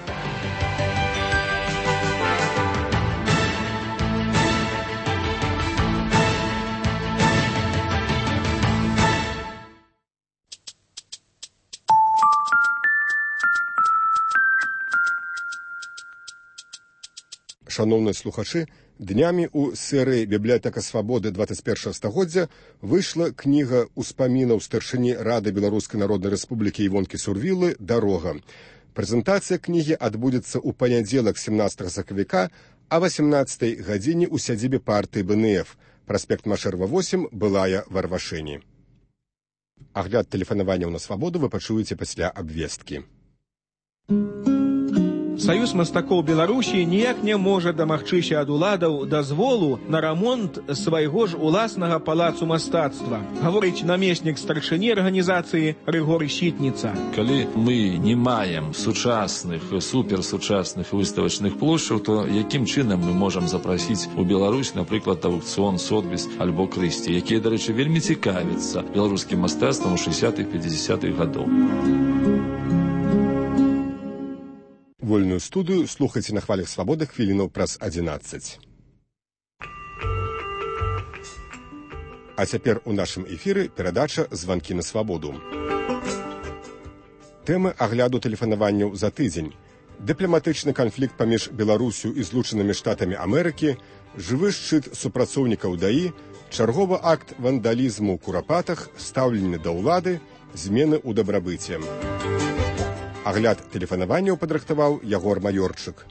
Шановныя слухачы, днямі ў серыі «Бібліятэка свабоды двадцать першага стагоддзя» выйшла кніга ўспамінаў старшыні Рады Беларускай Народнай Рэспублікі Івонкі Сурвілы «Дарога». Прэзентацыя кнігі адбудзецца ў панядзелак семнаццатага сакавіка а васемнаццатай гадзіне ў сядзібе партыі бэ эн эф, праспект Машэрва восем, былая Варвашыні. Агляд тэлефанаванняў на свабоду вы пачуеце пасля абвесткі. Саюз мастакоў Беларусі ніяк не можа дамагчыся ад уладаў дазволу на рамонт свайго ж уласнага палацу мастацтва, гаворыць намеснік старшыні арганізацыі Рыгор Сітніца. Калі мы не маем сучасных, суперсучасных выставачных плошчаў, то якім чынам мы можам запрасіць у Беларусь, напрыклад, аукцыён Сотбіс альбо Крысці, якія, дарэчы, вельмі цікавяцца беларускім мастацтвам у шэсцідзесятых-пяцідзесятых гадоў. Вольную студыю слухайце на хвалях свабоды хвілінаў праз адзінаццаць. А цяпер у нашым эфіры перадача «Званкі на свабоду». Тэмы агляду тэлефанаванняў за тыдзень. Дыпламатычны канфлікт паміж Беларусю і Злучанымі Штатамі Амерыкі, жывы шчыт супрацоўнікаў ДАІ, чарговы акт вандалізму ў Курапатах, стаўленне да ўлады, змены ў дабрабыце. Агляд тэлефанаванняў падрыхтаваў Ягор Маёрчык.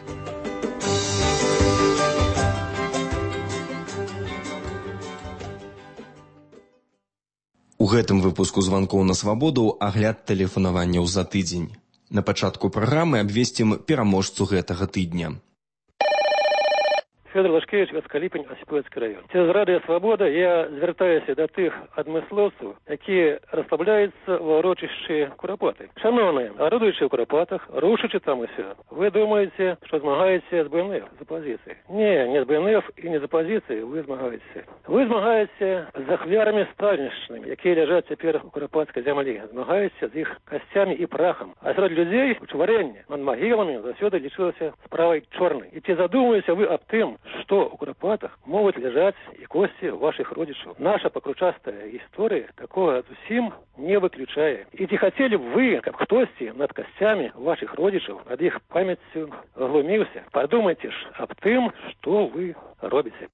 У гэтым выпуску званкоў на свабоду агляд тэлефанаванняў за тыдзень. На пачатку праграмы абвесцім пераможцу гэтага тыдня. Федор Лашкевич, Васкаліпень, Осіповецький район. Через Радіо Свобода я звертаюся до тих адмисловців, які розслабляються в урочищі Куропати. Шановні, орудуючи в Куропатах, рушичи там усе, ви думаєте, що змагаєтеся з БНФ за позиції? Ні, не з БНФ і не за позиції, ви змагаєтеся. Ви змагаєтеся з ахвярами сталінщини, які лежать тепер у Куропатській землі. Змагаєтеся з їх костями і прахом. А серед людей учварення над могилами засюди лишилося справой чорної. І чи задумуєтеся ви об тим, що у Куропатах можуть лежати і кості ваших родичів? Наша покручаста історія такого зовсім не виключає. І чи хотіли б ви, як хтось над костями ваших родичів, над їх пам'яттю глумився? Подумайте ж об тим, що ви робите.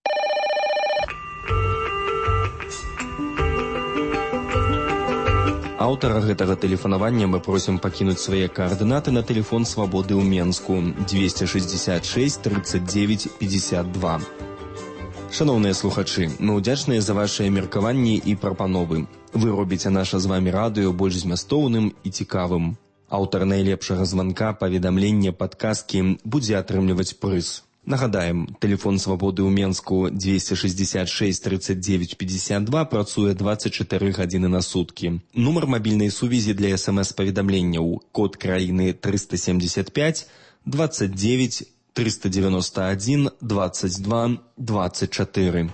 Аўтара гэтага тэлефанавання мы просім пакінуць свае каардынаты на тэлефон Свабоды ў Менску двести шестьдесят шесть тридцать девять пятьдесят два. Шановныя слухачы, мы ўдзячныя за вашыя меркаванні і прапановы. Вы робіце наша з вамі радыё больш змястоўным і цікавым. Аўтар найлепшага званка, паведамлення, падказкі будзе атрымліваць прыз. Нагадаем, тэлефон Свабоды ў Менску двести шестьдесят шесть тридцать девять пятьдесят два працуе двадцать четыре гадзіны на суткі. Нумар мабільнай сувязі для смс-паведамленняў, код краіны триста семьдесят пять двадцать девять триста девяносто один двадцать два двадцать четыре.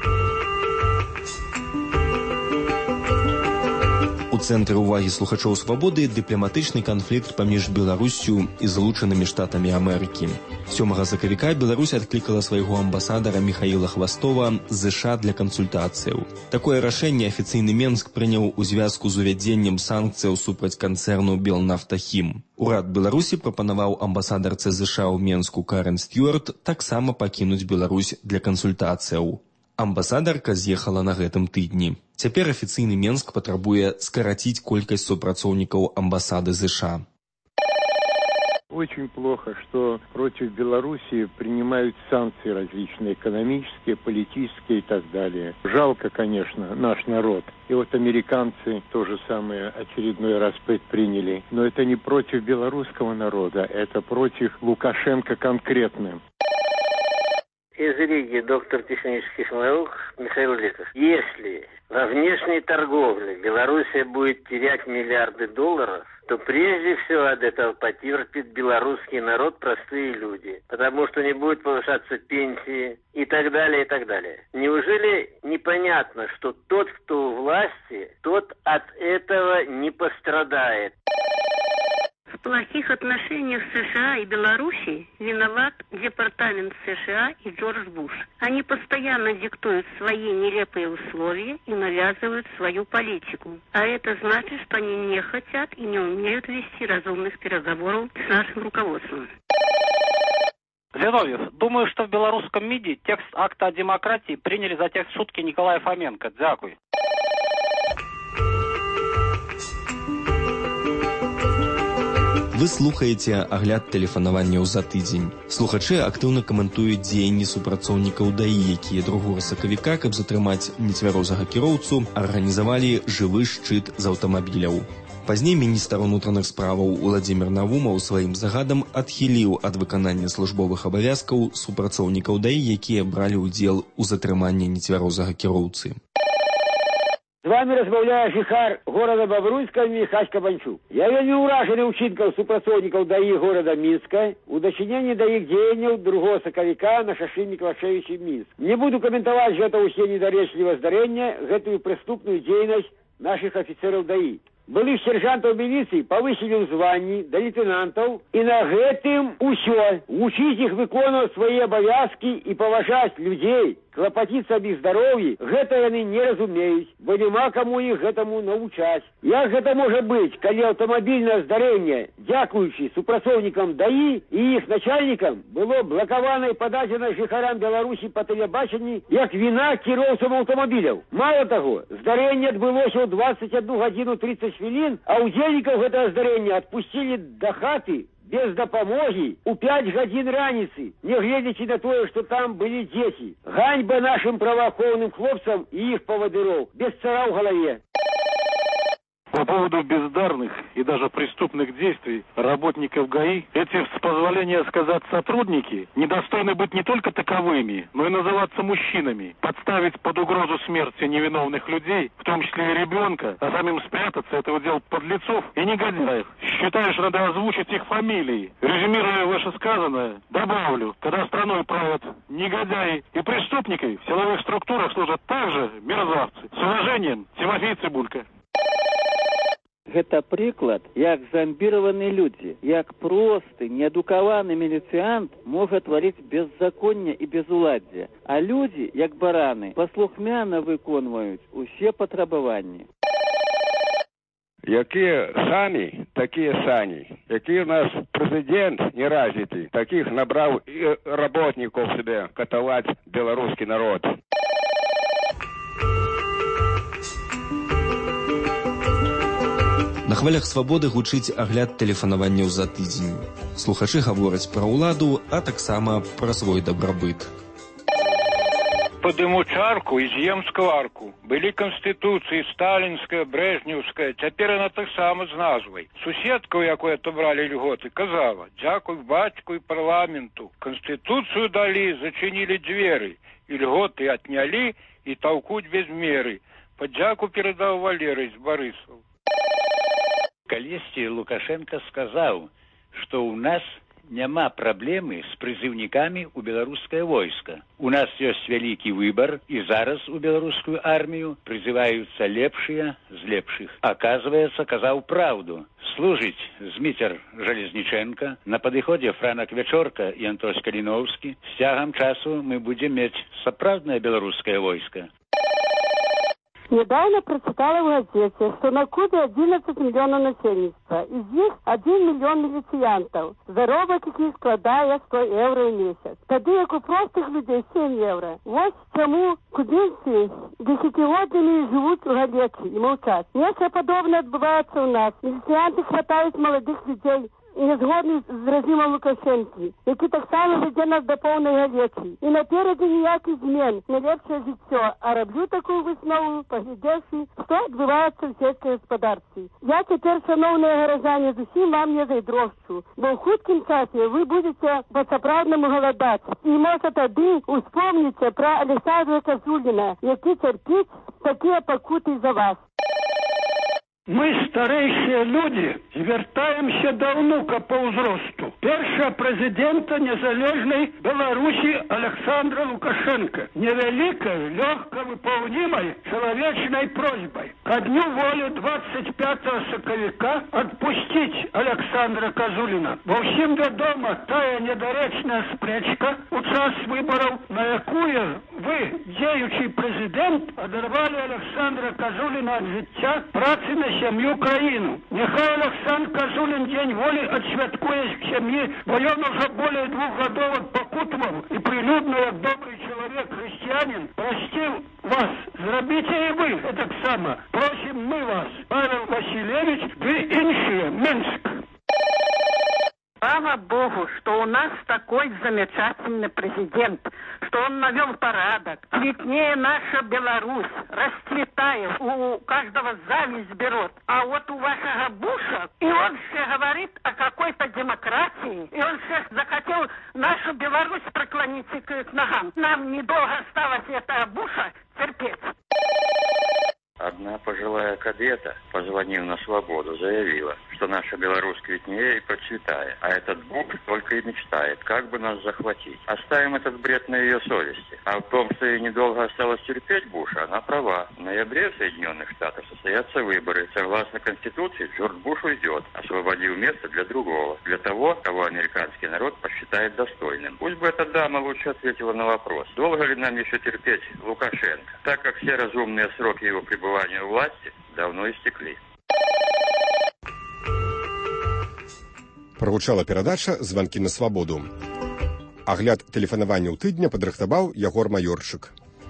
У цэнтры ўвагі слухачоў Свабоды дыпламатычны канфлікт паміж Беларуссю і Злучанымі Штатамі Амерыкі. сёмага сакавіка Беларусь адклікала свайго амбасадара Михаіла Хвастова з ЗША для кансультацыяў. Такое рашэнне афіцыйны Менск прыняў у звязку з увядзеннем санкцыяў супраць канцэрну Белнафтахім. Урад Беларусі прапанаваў амбасадарцы ЗША ў Менску Карен Стюарт таксама пакінуць Беларусь для кансультацыяў. Амбасадарка з'ехала на гэтым тыдні. Цяпер афіцыйны Менск патрабуе скараціць колькасць супрацоўнікаў амбасады ЗША. Очень плохо, что против Белоруссии принимают санкции различные, экономические, политические и так далее. Жалко, конечно, наш народ. И вот американцы то же самое очередной раз предприняли. Но это не против белорусского народа, это против Лукашенко конкретно. Из Риги доктор технических наук Михаил Ликов. Если во внешней торговле Белоруссия будет терять миллиарды долларов, то прежде всего от этого потерпит белорусский народ, простые люди. Потому что не будет повышаться пенсии и так далее, и так далее. Неужели непонятно, что тот, кто у власти, тот от этого не пострадает? В плохих отношениях США и Беларуси виноват Департамент США и Джордж Буш. Они постоянно диктуют свои нелепые условия и навязывают свою политику. А это значит, что они не хотят и не умеют вести разумных переговоров с нашим руководством. Зиновьев, думаю, что в белорусском МИДе текст акта о демократии приняли за текст шутки Николая Фоменко. Дякую. Вы слухаеце агляд тэлефанаванняў за тыдзень. Слухачы актыўна каментуюць дзеянні супрацоўнікаў ДАІ, якія другога сакавіка, каб затрымаць нецвярозага кіроўцу, арганізавалі жывы шчыт з аўтамабіляў. Пазней міністр унутраных справаў Уладзімір Навумаў сваім загадам адхіліў ад выканання службовых абавязкаў супрацоўнікаў ДАІ, якія бралі ўдзел у затрыманні нецвярозага кіроўцы. З вами размаўляе жыхар горада Бабруйска Міхась Кабанчук. Я вельмі ўражаны ўчынкам супрацоўнікаў ДАІ горада Мінска у дачыненні да іх дзеянняў другога сакавіка на шашы Міклашевіча Мінск. Не буду каментаваць гэта ўсе недарэчліва здарэння, гэтую прыступную дзейнасць нашых афіцэраў ДАІ. Былых сержантаў міліцыі павысілі ў званні да лейтенантаў, і на гэтым усё. Вучыць іх выконваць свае абавязкі і паважаць людзей, клапаціцца аб іх здароўі, гэта яны не разумеюць, бо няма каму іх гэтаму навучаць. Як гэта можа быць, калі аўтамабільнае здарэнне, дзякуючы супрацоўнікам ДАІ і іх начальнікам, было блакавана і пададзена жыхарам Беларусі па тэлебачанні як віна кіроўцам аўтамабіляў? Мала таго, здарэнне адбылося ў двадцать одну гадзіну тридцать хвілін, а ўдзельнікаў гэтага здарэння адпусцілі да хаты без дапамогі у пять гадзін раніцы, нягледзячы на тое, што там былі дзеці. Ганьба нашым праваахоўным хлопцам і іх павадыроў, без цара ў галаве. По поводу бездарных и даже преступных действий работников ГАИ, эти, с позволения сказать, сотрудники недостойны быть не только таковыми, но и называться мужчинами. Подставить под угрозу смерти невиновных людей, в том числе и ребенка, а самим спрятаться — это удел подлецов и негодяев. Считаю, что надо озвучить их фамилии. Резюмируя вышесказанное, добавлю, когда страной правят негодяи и преступники, в силовых структурах служат также мерзавцы. С уважением, Тимофей Цыбулька. Гэта прыклад, як зомбіраваны людзі, як просты, неадукаваны міліцыянт можа тварыць беззаконне і безуладдзе, а людзі, як бараны, паслухмяна выконваюць усе патрабаванні. Якія самі, такія сані. Які у нас прэзідэнт неразвіты, такіх набраў і работнікаў сабе катаваць беларускі народ. На хвалях свабоды гучыць агляд тэлефанаванняў за тыдзень. Слухачы гавораць пра ўладу, а таксама пра свой дабрабыт. Падыму чарку і з'ем скварку. Былі канстытуцыі сталінская, брэжнеўская, цяпер яна таксама з назвай. Суседка, у якой атобралі льготы, казала: «Дзякуй бацьку і парламенту. Канстытуцыю далі, зачынілі дзверы, і льготы отнялі, і таўкуць без меры. Падзяку перадаў Валерый з Барысаў». Калісьці Лукашенко сказаў, што ў нас няма праблемы з прызыўнікамі ў беларускае войска. У нас ёсць вялікі выбар, і зараз у беларускую армію прызываюцца лепшыя з лепшых. Аказваецца, казаў праўду. Служыць Зміцер Жалезніченко, на падыходзе Франак Вячорка і Антось Каліноўскі. З цягам часу мы будзем мець сапраўднае беларускае войска. Недавно прочитала в газете, что на Кубе одиннадцать миллионов насельництва. Из них один миллион милициантов. Заробіток їх складає сто євро в місяць. Тоді як у простих людей сім євро. Ось чому кубинці десятилетиями живуть у галеці і мовчать. Нечто подобное відбувається у нас. Міліціянти хватають молодих людей, не згодні з режимом Лукашенки, які так само веде нас до повної галеці. І напереді ніяких змін, не лепше життя. А роблю таку виснову, поглядевши, що відбувається в сільській господарстві. Я тепер, шановні горожани, з усім вам не зайдрощу, бо в хуткім часі ви будете по-справдному голодати. І може тоді успомніться про Олександра Козуліна, який терпить такі покути за вас. Мы, старейшие люди, звертаемся до внука по узросту. Першого президента незалежной Беларуси Александра Лукашенко. Невеликой, легко выполнимой человечной просьбой. Ко дню воли двадцать пятого соковика отпустить Александра Козулина. Во всем ведома тая недоречная спречка у час выборов, на якую вы, діючий президент, одорвали Александра Козулина от життя, праці на сім'ю країну. Нехай Олександр Козулин день волі отсвяткує сім'ї, бо він уже более двух годов отпокутував і прилюдно, як добрий чоловік, християнин, простив вас. Зробите і ви так само. Просим ми вас, Павел Васильевич, ви інші, Минск. Слава Богу, что у нас такой замечательный президент, что он навел порядок. Цветнее наша Беларусь, расцветает, у каждого зависть берет. А вот у вашего Буша, и он все говорит о какой-то демократии, и он все захотел нашу Беларусь преклонить к ногам. Нам недолго осталось этого Буша терпеть. Одна пожилая кадета, позвонив на свободу, заявила, что наша Беларусь квитнее и процветает, а этот Буш только и мечтает, как бы нас захватить. Оставим этот бред на ее совести. А в том, что ей недолго осталось терпеть Буша, она права. В ноябре в Соединенных Штатах состоятся выборы. Согласно Конституции, Джордж Буш уйдет, освободив место для другого, для того, кого американский народ посчитает достойным. Пусть бы эта дама лучше ответила на вопрос, долго ли нам еще терпеть Лукашенко, так как все разумные сроки его пребывания у власти давно истекли. Прагучала перадача «Званкі на свабоду». Агляд тэлефанаванняў тыдня падрыхтаваў Ягор Маёрчык.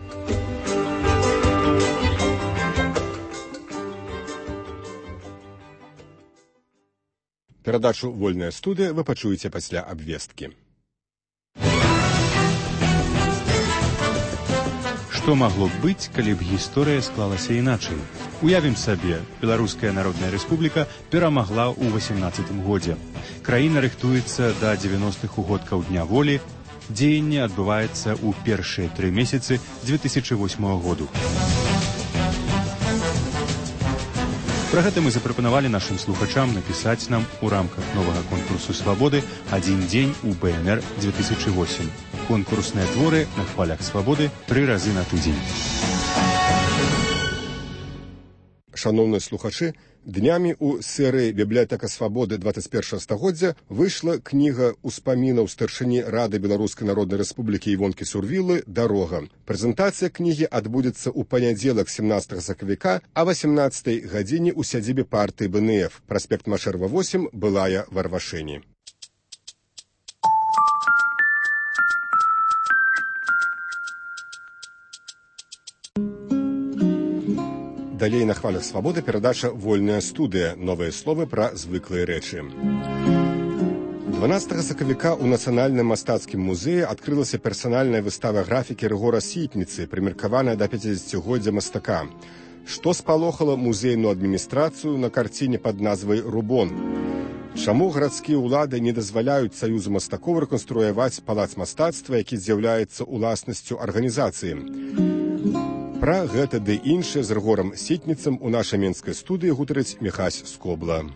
Перадачу «Вольная студыя» вы пачуеце пасля абвесткі. Што магло б быць, калі б гісторыя склалася іначай? Уявім сабе, Беларуская Народная Рэспубліка перамагла ў васемнаццатым годзе. Краіна рыхтуецца да дзевяностых угодкаў Дня волі. Дзеянне адбываецца ў першыя тры месяцы дзве тысячы восьмага году. Пра гэта мы запрапанавалі нашым слухачам напісаць нам у рамках новага конкурсу «Свабоды» «Адзін дзень у бэ эн эр дзве тысячы восем». Конкурсныя творы на хвалях свабоды тры разы на тыдзень. Шановныя слухачы, днямі ў серыі «Бібліятэка свабоды двадцать першага стагоддзя» выйшла кніга ўспамінаў старшыні Рады Беларускай Народнай Рэспублікі Івонкі Сурвілы «Дарога». Прэзентацыя кнігі адбудзецца ў панядзелак сямнаццатага сакавіка а васемнаццатай гадзіне ў сядзібе партыі бэ эн эф, праспект Машэрва восем, былая Варвашэні. Далей на хвалях свабоды перадача «Вольная студыя». Новыя словы пра звыклыя рэчы. дванаццатага сакавіка ў Нацыянальным мастацкім музеі адкрылася персанальная выстава графікі Рыгора Сітніцы, прымеркаваная да пяцідзесяцігоддзя мастака. Што спалохала музейную адміністрацыю на карціне пад назвай «Рубон»? Чаму гарадскія ўлады не дазваляюць Саюзу мастакоў рэканструяваць палац мастацтва, які з'яўляецца ўласнасцю арганізацыі? Пра гэта ды іншае з Рыгорам Сітніцам у нашай менскай студыі гутарыць Міхась Скобла.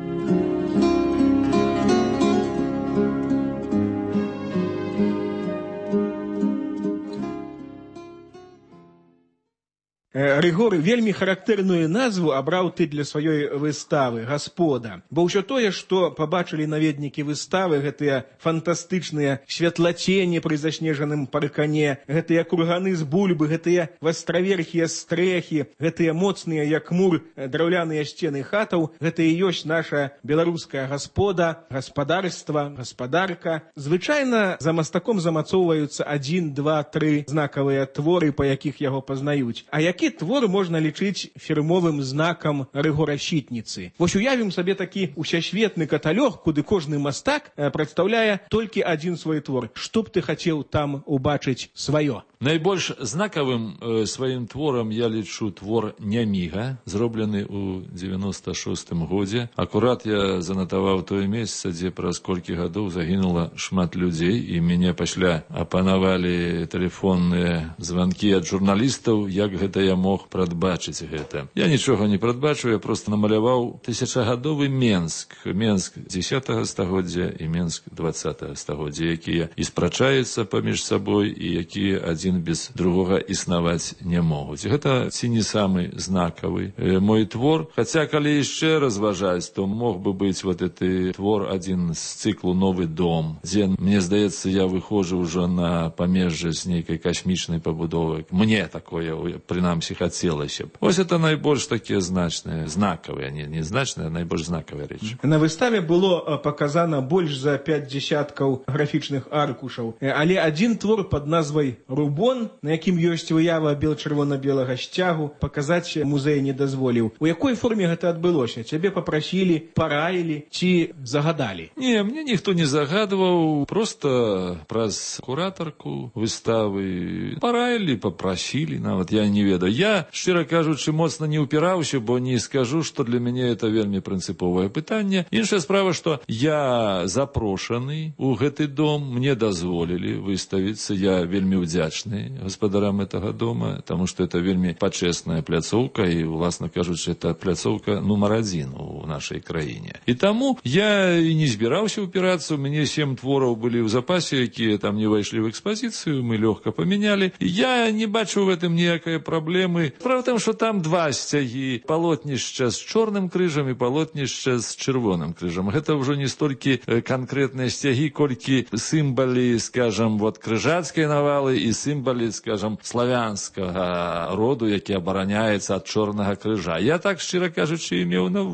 Рыгор вельмі характэрную назву абраў ты для сваёй выставы «Гаспода». Бо ўсё тое, што пабачылі наведнікі выставы, гэтыя фантастычныя святлацені пры заснежаным паркане, гэтыя курганы з бульбы, гэтыя вастраверхія стрэхі, гэтыя моцныя, як мур, драўляныя сцены хатаў, гэта і ёсць наша беларуская гаспода, гаспадарства, гаспадарка. Звычайна за мастаком замацоўваюцца адзін, два, тры знакавыя творы, па якіх яго пазнаюць. А які твор можна лічыць фірмовым знакам Рыгора Сітніцы? Вось уявім сабе такі усесветны каталог, куды кожны мастак прадстаўляе толькі адзін свой твор. Што б ты хацеў там убачыць сваё? Найбольш знакавым э, сваім творам я лічу твор «Няміга», зроблены ў дзевяноста шостым годзе. Акурат я занатаваў тое месца, дзе праз колькі гадоў загінула шмат людзей, і мяне пасля апанавалі тэлефонныя званкі ад журналістаў, як гэта я мог прадбачыць гэта. Я нічога не прадбачу, я проста намаляваў тысячагадовы Менск, Менск дзесятага стагоддзя і Менск дваццатага стагоддзя, якія і спрачаюцца паміж сабой, і якія адзін без другога існаваць не могуць. Гэта ці не самы знакавы э, мой твор. Хаця, калі яшчэ разважаць, то мог бы быць вот гэты твор адзін з цыклу «Новы дом», дзе, мне здаецца, я выходжу ўжо на памежжа з нейкай касмічнай пабудовы. Мне такое, прынамсі, хацелася б. Вось это найбольш такія значныя, знакавыя, не, не значныя, а найбольш знакавыя рэчы. На выставе было паказана больш за пяць дзесяткаў графічных аркушаў, але адзін твор пад назвай «Рубон», на якім ёсць выява бел-чырвона-белага сцягу, паказаць музей не дазволіў. У якой форме гэта адбылося? Цябе папрасілі, параілі ці загадалі? Не, мне ніхто не загадваў, проста праз куратарку выставы параілі, папрасілі, нават я не ведаю. Я, шчыра кажучы, моцна не ўпіраўся, бо не скажу, што для мяне это вельмі прынцыповае пытанне. Іншая справа, што я запрошаны ў гэты дом, мне дазволілі выставіцца, я вельмі ўдзячны гаспадарам гэтага дома, таму што это вельмі пачэсная пляцоўка, і, уласна кажучы, это пляцоўка нумар адзін у нашай краіне. І таму я і не збіраўся ўпірацца, у мяне сем твораў былі ў запасе, якія там не ўвайшлі ў экспазіцыю, мы лёгка памянялі. Я не бачу ў гэтым ніякай праблемы. Справа в тым, што там два сцягі, палотнішча з чорным крыжам і палотнішча з чырвоным крыжам. Гэта ўжо не столькі канкрэтныя сцягі, колькі сімвалы, скажам, вот крыжацкай навалы і сімвалы, скажам, славянскага роду, які абараняецца ад чорнага крыжа. Я так, шчыра кажучы, меў на ўвазе.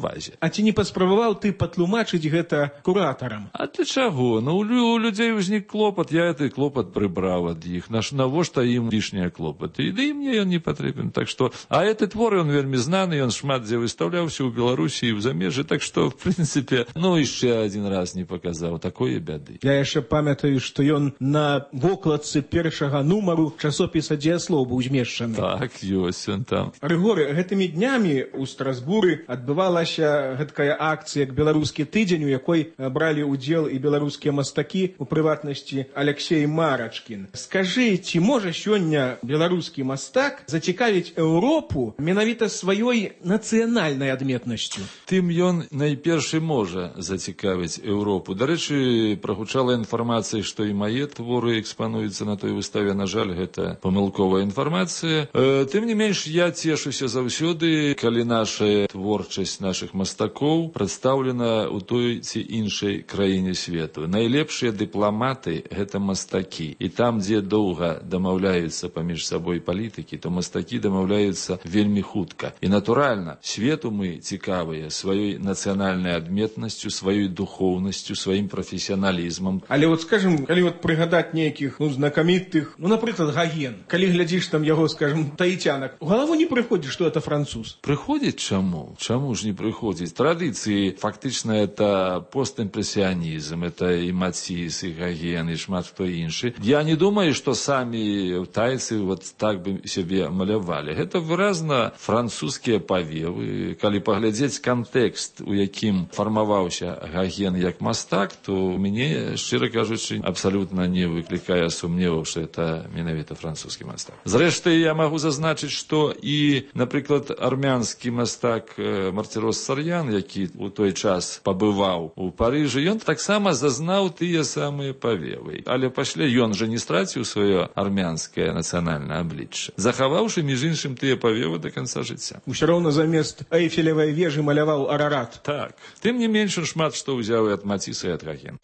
А ці не паспрабаваў ты патлумачыць гэта куратарам? А для чаго? Ну, у людзей узнік клопат, я гэты клопат прыбраў ад іх. Навошта ім лішнія клопаты? І да і мне ён не патрэбен. Так што, а гэты твор, ён вельмі знаны, ён шмат дзе выстаўляўся ў Беларусі і ў замежжы, так што, в прынцыпе, ну, яшчэ адзін раз не паказаў такое бяды. Я яшчэ памятаю, што ён на вокладцы першага нумару часопіса «Дзеяслоў» быў змешчаны. Так, ёсць ён там. Рыгоры, гэтымі днямі ў Страсбуры адбывалася гэткая акцыя як беларускі тыдзень, у якой бралі ўдзел і беларускія мастакі, у прыватнасці Алексей Марачкін. Скажы, ці можа сёння беларускі мастак зацікавіць Еўропу менавіта сваёй нацыянальнай адметнасцю? Тым ён найперш можа зацікавіць Еўропу. Дарэчы, прагучала інфармацыя, што і мае творы экспануюцца на той выставе. На жаль, гэта памылковая інфармацыя. Э, тым не менш, я цешуся заўсёды, калі наша творчасць нашых мастакоў прадстаўлена ў той ці іншай краіне свету. Найлепшыя дыпламаты — гэта мастакі. І там, дзе доўга дамаўляюцца паміж сабой палітыкі, то мастакі дамаўляюцца вельмі хутка. І, натуральна, свету мы цікавыя сваёй нацыянальнай адметнасцю, сваёй духоўнасцю, сваім прафесіяналізмам. Але вот, скажем, калі вот прыгадаць нейкіх, ну, знакамітых, ну, напрыклад, Гоген, калі глядзіш там яго, скажем, таіцянак, у галаву не прыходзіць, што это француз? Прыходзіць чаму? Чаму ж не прыходзіць? Традыцыі, фактычна, это постімпрэсіянізм, это і Маціс, і Гоген, і шмат хто іншы. Я не думаю, што самі тайцы вот так бы сябе малявалі. Гэта выразна французскія павевы. Калі паглядзець кантэкст, у якім фармаваўся Гоген як мастак, то у мяне, шчыра кажучы, абсалютна не выклікае сумневаў, што это менавіта французскі мастак. Зрэшты, я магу зазначыць, што і, напрыклад, армянскі мастак Мартирос Сарьян, які у той час пабываў у Парыжы, ён таксама зазнаў тыя самыя павевы. Але пасля ён жа не страціў сваё армянскае нацыянальнае аблічча, захаваўшы, між іншым, тыя павевы да канца жыцця. Усё роўна замест Эйфелевай вежы маляваў Арарат. Так. Тым не менш, шмат што ўзяў і ад Маціса, і ад Гогена.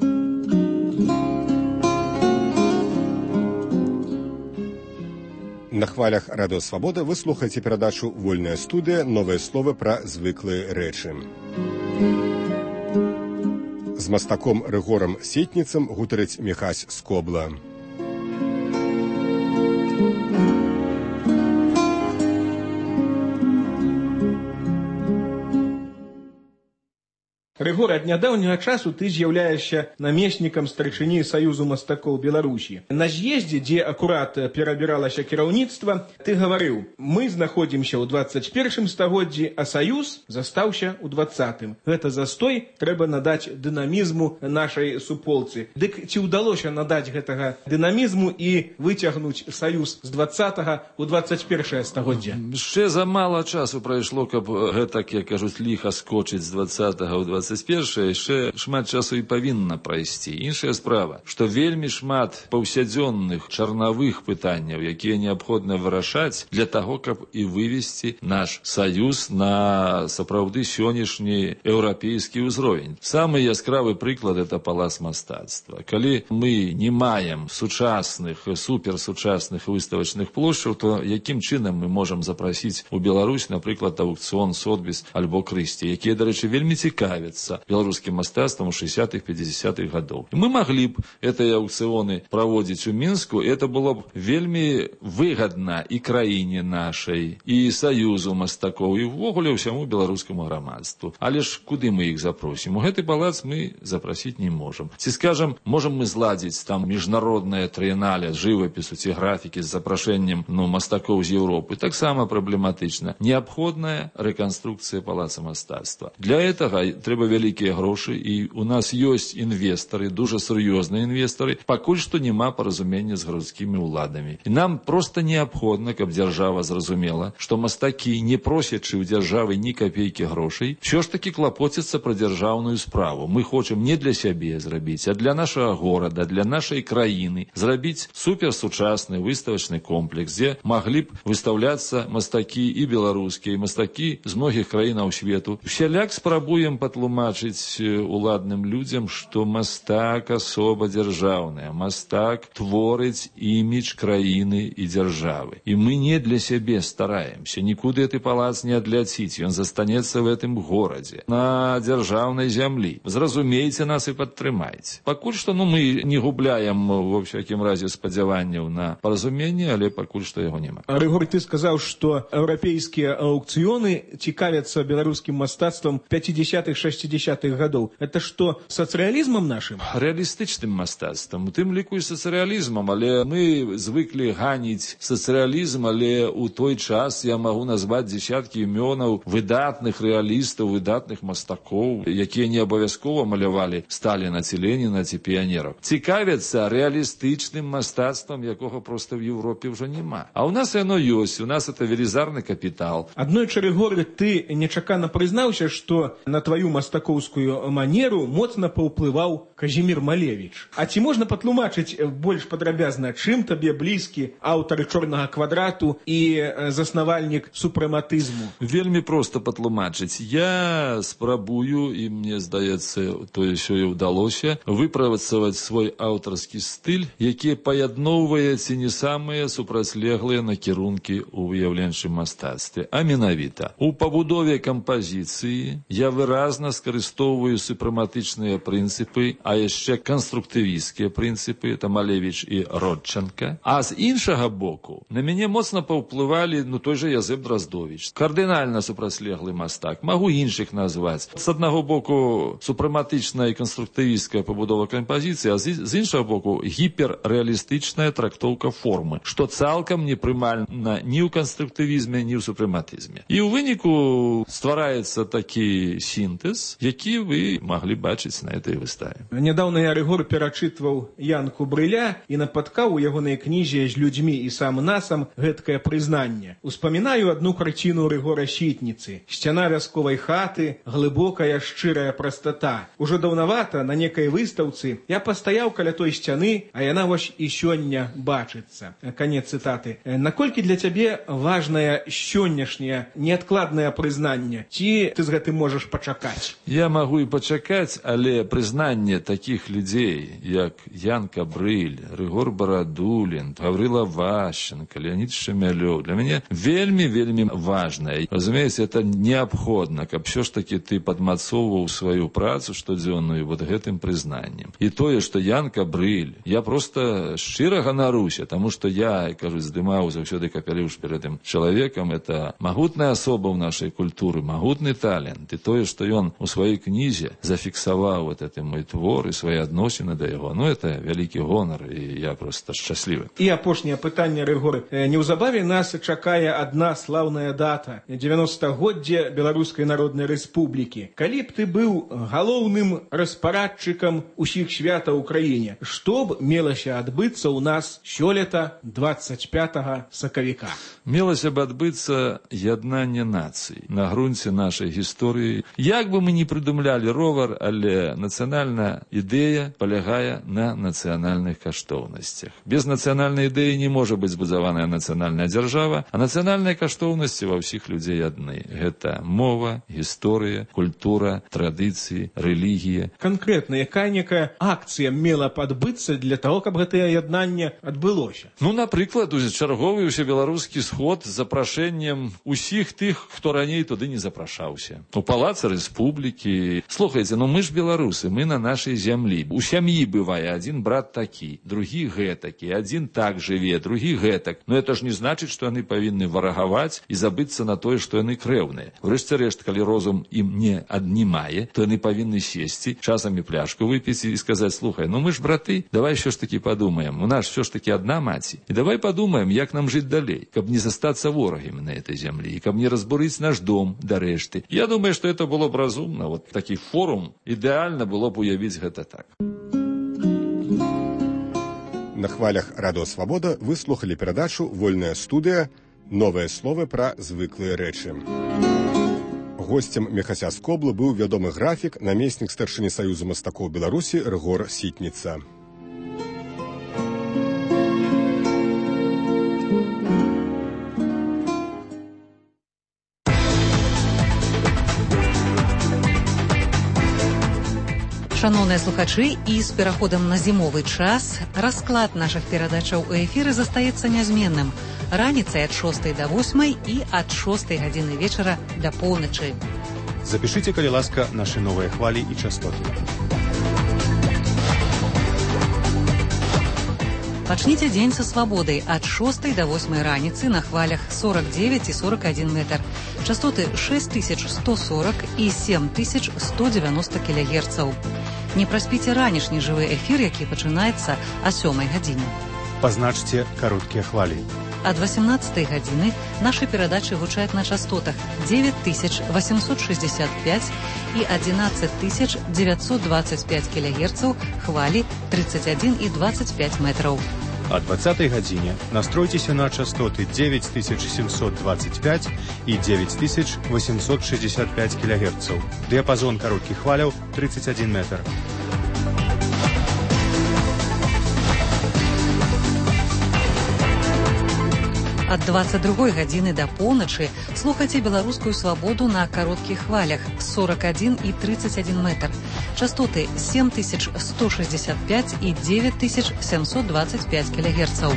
На хвалях Радыё Свабода вы слухаеце перадачу «Вольная студыя. Новыя словы пра звыклыя рэчы». З мастаком Рыгорам Сетніцам гутарыць Міхась Скобла. Рыгор, ад нядаўняга часу ты з'яўляешся намеснікам старшыні Саюзу мастакоў Беларусі. На з'ездзе, дзе акурат перабіралася кіраўніцтва, ты гаварыў: мы знаходзімся ў дваццаць першым стагоддзі, а Саюз застаўся ў дваццатым. Гэта застой трэба надаць дынамізму нашай суполцы. Дык ці ўдалося надаць гэтага дынамізму і выцягнуць Саюз з дваццатага ў дваццаць першае стагоддзе? Яшчэ замала часу прайшло, каб гэтак, як кажуць, ліха скочыць з дваццатага ў дваццаць першае, яшчэ шмат часу і павінна прайсці. Іншая справа, што вельмі шмат паўсядзённых чарнавых пытанняў, якія неабходна вырашаць для таго, каб і вывесці наш Саюз на сапраўды сённяшні еўрапейскі ўзровень. Самы яскравы прыклад — это палац мастацтва. Калі мы не маем сучасных, суперсучасных выставачных плошчаў, то якім чынам мы можам запрасіць у Беларусь, напрыклад, аукцыён Сотбіс альбо Крысці, якія, дарэчы, вельмі цікавяцца беларускім мастацтвам у шэсцятых-пяцідзясятых гадоў. Мы маглі б гэтыя аукцыёны праводзіць у Мінску, і это было б вельмі выгадна і краіне нашай, і Саюзу мастакоў, і ўвогуле ўсяму беларускаму грамадству. Але ж куды мы іх запросім? У гэты палац мы запрасіць не можам. Ці, скажам, можам мы зладзіць там міжнароднае трыенале жывапісу ці графікі з запрашэннем, ну, мастакоў з Еўропы? Таксама праблематычна. Неабходная рэканструкцыя палаца мастацтва. Для гэтага трэба вялікія грошы, і у нас ёсць інвестары, дуже сур'ёзныя інвестары. Пакуль што няма паразумення з гарадскімі ўладамі. І нам проста неабходна, каб дзяржава зразумела, што мастакі, не просячы ў дзяржавы ні капейкі грошай, ўсё ж такі клапоцяцца пра дзяржаўную справу. Мы хочам не для сябе зрабіць, а для нашага горада, для нашай краіны зрабіць суперсучасны выставачны комплекс, дзе маглі б выстаўляцца мастакі і беларускія, і мастакі з многіх краінаў свету. Усяляк спрабуем патлумачыць патлумачыць уладным людзям, што мастак асоба дзяржаўная, мастак творыць імідж краіны і дзяржавы. І мы не для сябе стараемся, нікуды гэты палац не адляціць, ён застанецца в гэтым горадзе, на дзяржаўнай зямлі. Зразумейце нас і падтрымайце. Пакуль што ну, мы не губляем, ва всякім разе, спадзяванняў на паразуменне, але пакуль што яго няма. Рыгор, ты сказаў, што еўрапейскія аўкцыёны цікавяцца беларускім мастацтвам пяцідзясятых-шэсцідзясятых гадоў. Это што, сацыялізмам нашым? Рэалістычным мастацтвам, у тым ліку і сацыялізмам, але мы звыклі ганіць сацыялізм, але ў той час я магу назваць дзесяткі імёнаў выдатных рэалістаў, выдатных мастакоў, якія не абавязкова малявалі Сталіна ці Леніна ці піянераў. Цікавяцца рэалістычным мастацтвам, якога проста в Европе ўжо няма. А ў нас яно ёсць, у нас это велізарны капітал. Аднойчы, Рыгор, ты нечакана прызнаўся, што на тваю мастакоўскую манеру моцна паўплываў Казімір Малевіч. А ці можна патлумачыць больш падрабязна, чым табе блізкі аўтар «Чорнага квадрату» і заснавальнік супрэматызму? Вельмі проста патлумачыць. Я спрабую, і мне здаецца, то ўсё і ўдалося, выпрацаваць свой аўтарскі стыль, які паядноўвае ці не самыя супрацьлеглыя накірункі ў выяўленчым мастацтве. А менавіта, у пабудове кампазіцыі я выразна скарыстоўваю супрэматычныя прынцыпы, а яшчэ канструктывісцкія прынцыпы, это Малевіч і Родченка. А з іншага боку, на мяне моцна паўплывалі ну, той жа Язэп Драздовіч. Кардынальна супрацьлеглы мастак. Магу іншых назваць. З аднаго боку, супрэматычная і канструктывісцкая пабудова кампазіцыі, а з іншага боку, гіперрэалістычная трактоўка формы, што цалкам непрымальна ні ў канструктывізме, ні ў супрэматызме. І ў выніку ствараецца такі сінтэз, які вы маглі бачыць на этой выставе. Нядаўна я, Рыгор, перачытваў Янку Брыля і напаткаў у ягонай кнізе «З людзьмі і сам насам» гэткае прызнанне. Успамінаю адну карціну Рыгора Сітніцы. Сцяна вясковай хаты, глыбокая шчырая прастата. Ужо даўнавата на некай выстаўцы я пастаяў каля той сцяны, а яна вось і сёння бачыцца. Канец цытаты. Наколькі для цябе важнае сённяшняе неадкладнае прызнанне? Ці ты з гэтым можаш пачакаць? Я магу і пачакаць, але прызнанне такіх людзей, як Янка Брыль, Рыгор Барадулін, Гаврыла Ващенко, Леонид Шемялёў, для мяне вельмі-вельмі важнае. Разумееце, это неабходна, каб все ж таки ты падмацоўваў сваю працу штодзённую вот гэтым прызнаннем. І тое, што Янка Брыль, я просто шчыра ганаруся, таму што я, кажу, здымаў заўсёды капялюш перед этим чалавекам, это магутная асоба ў нашай культуры, магутны талент. І тое, што ён у сваёй кнізе зафіксаваў вот это мой твор і свае адносіны да яго, ну это вялікі гонар, і я просто шчаслівы. І апошняе пытанне, Рыгор. Неўзабаве нас чакае адна слаўная дата – дзевяностагоддзе Беларускай Народнай Рэспублікі. Калі б ты быў галоўным распарадчыкам усіх святаў у краіне, што б мелася адбыцца ў нас сёлета двадцать пятага сакавіка? Мелася б адбыцца яднанне нацый на грунце нашай гісторыі. Як бы мы не прыдумлялі ровар, але нацыянальная ідэя палягае на нацыянальных каштоўнасцях. Без нацыянальнай ідэі не можа быць збудаваная нацыянальная дзяржава, а нацыянальныя каштоўнасці ва ўсіх людзей адны. Гэта мова, гісторыя, культура, традыцыі, рэлігія. Канкрэтна, якая-некая акцыя мела б адбыцца для таго, каб гэтае яднанне адбылося? Ну, напрыклад, чарговы ўсебеларускі сход з запрашэннем усіх тых, хто раней туды не запрашаўся. У палацы Рэспублікі. Слухайце, ну мы ж беларусы, мы на нашай зямлі. У сям'і бывае адзін брат такі, другі гэтакі, адзін так жыве, другі гэтак. Но это ж не значыць, што яны павінны варагаваць і забыцца на тое, што яны крэўныя. Врэшце рэшт, калі розум ім не аднімае, то яны павінны сесці, часамі пляшку выпіць і сказаць: слухай, ну мы ж браты, давай що ж таки падумаем, у нас все ж таки одна маці. І давай падумаем, як нам жыць далей, каб не застацца ворагамі на этой зямлі, і каб не разбурыць наш дом да рэшты. Я думаю, што это было б разумна. Вот такі форум ідэальна было б уявіць гэта так. На хвалях Радыё Свабода вы слухалі перадачу «Вольная студыя. Новыя словы пра звыклыя рэчы». Госцем Мехася Скобла быў вядомы графік, намеснік старшыні Саюза мастакоў Беларусі Рыгор Сітніца. Шановныя слухачы, і з пераходам на зімовы час расклад нашых перадачаў у эфіры застаецца нязменным. Раніцай ад шостай да восьмай і ад шостай гадзіны вечара да поўначы. Запішыце, калі ласка, нашы новыя хвалі і частоты. Пачніце дзень са свабодай ад шостай да восьмай раніцы на хвалях сорок девять і сорок один метр. Частоты шесть тысяч сто сорок і семь тысяч сто девяносто кілогерцаў. Не праспіце ранішні жывы эфір, які пачынаецца о сёмай гадзіне. Пазначце кароткія хвалі. Ад восемнадцатай гадзіны нашы перадачы гучаць на частотах девять тысяч восемьсот шестьдесят пять і одиннадцать тысяч девятьсот двадцать пять кілогерцаў, хвалі тридцать один і двадцать пять метраў. О двадцатай гадзіне настройцеся на частоты девять тысяч семьсот двадцать пять і девять тысяч восемьсот шестьдесят пять кілогерцаў. Дыяпазон кароткіх хваляў тридцать один метр. Ад двадцать другой гадзіны да поўначы слухайце беларускую свабоду на кароткіх хвалях сорок один і тридцать один метр. Частоты семь тысяч сто шестьдесят пять і девять тысяч семьсот двадцать пять кілогерцаў.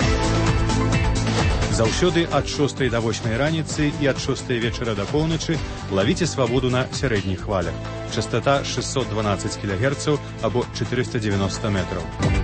Заўсёды ад шостай да восьмай раніцы і ад шостай вечара да поўначы лавіце свабоду на сярэдніх хвалях. Частота шестьсот двенадцать кілогерцаў або четыреста девяносто метров.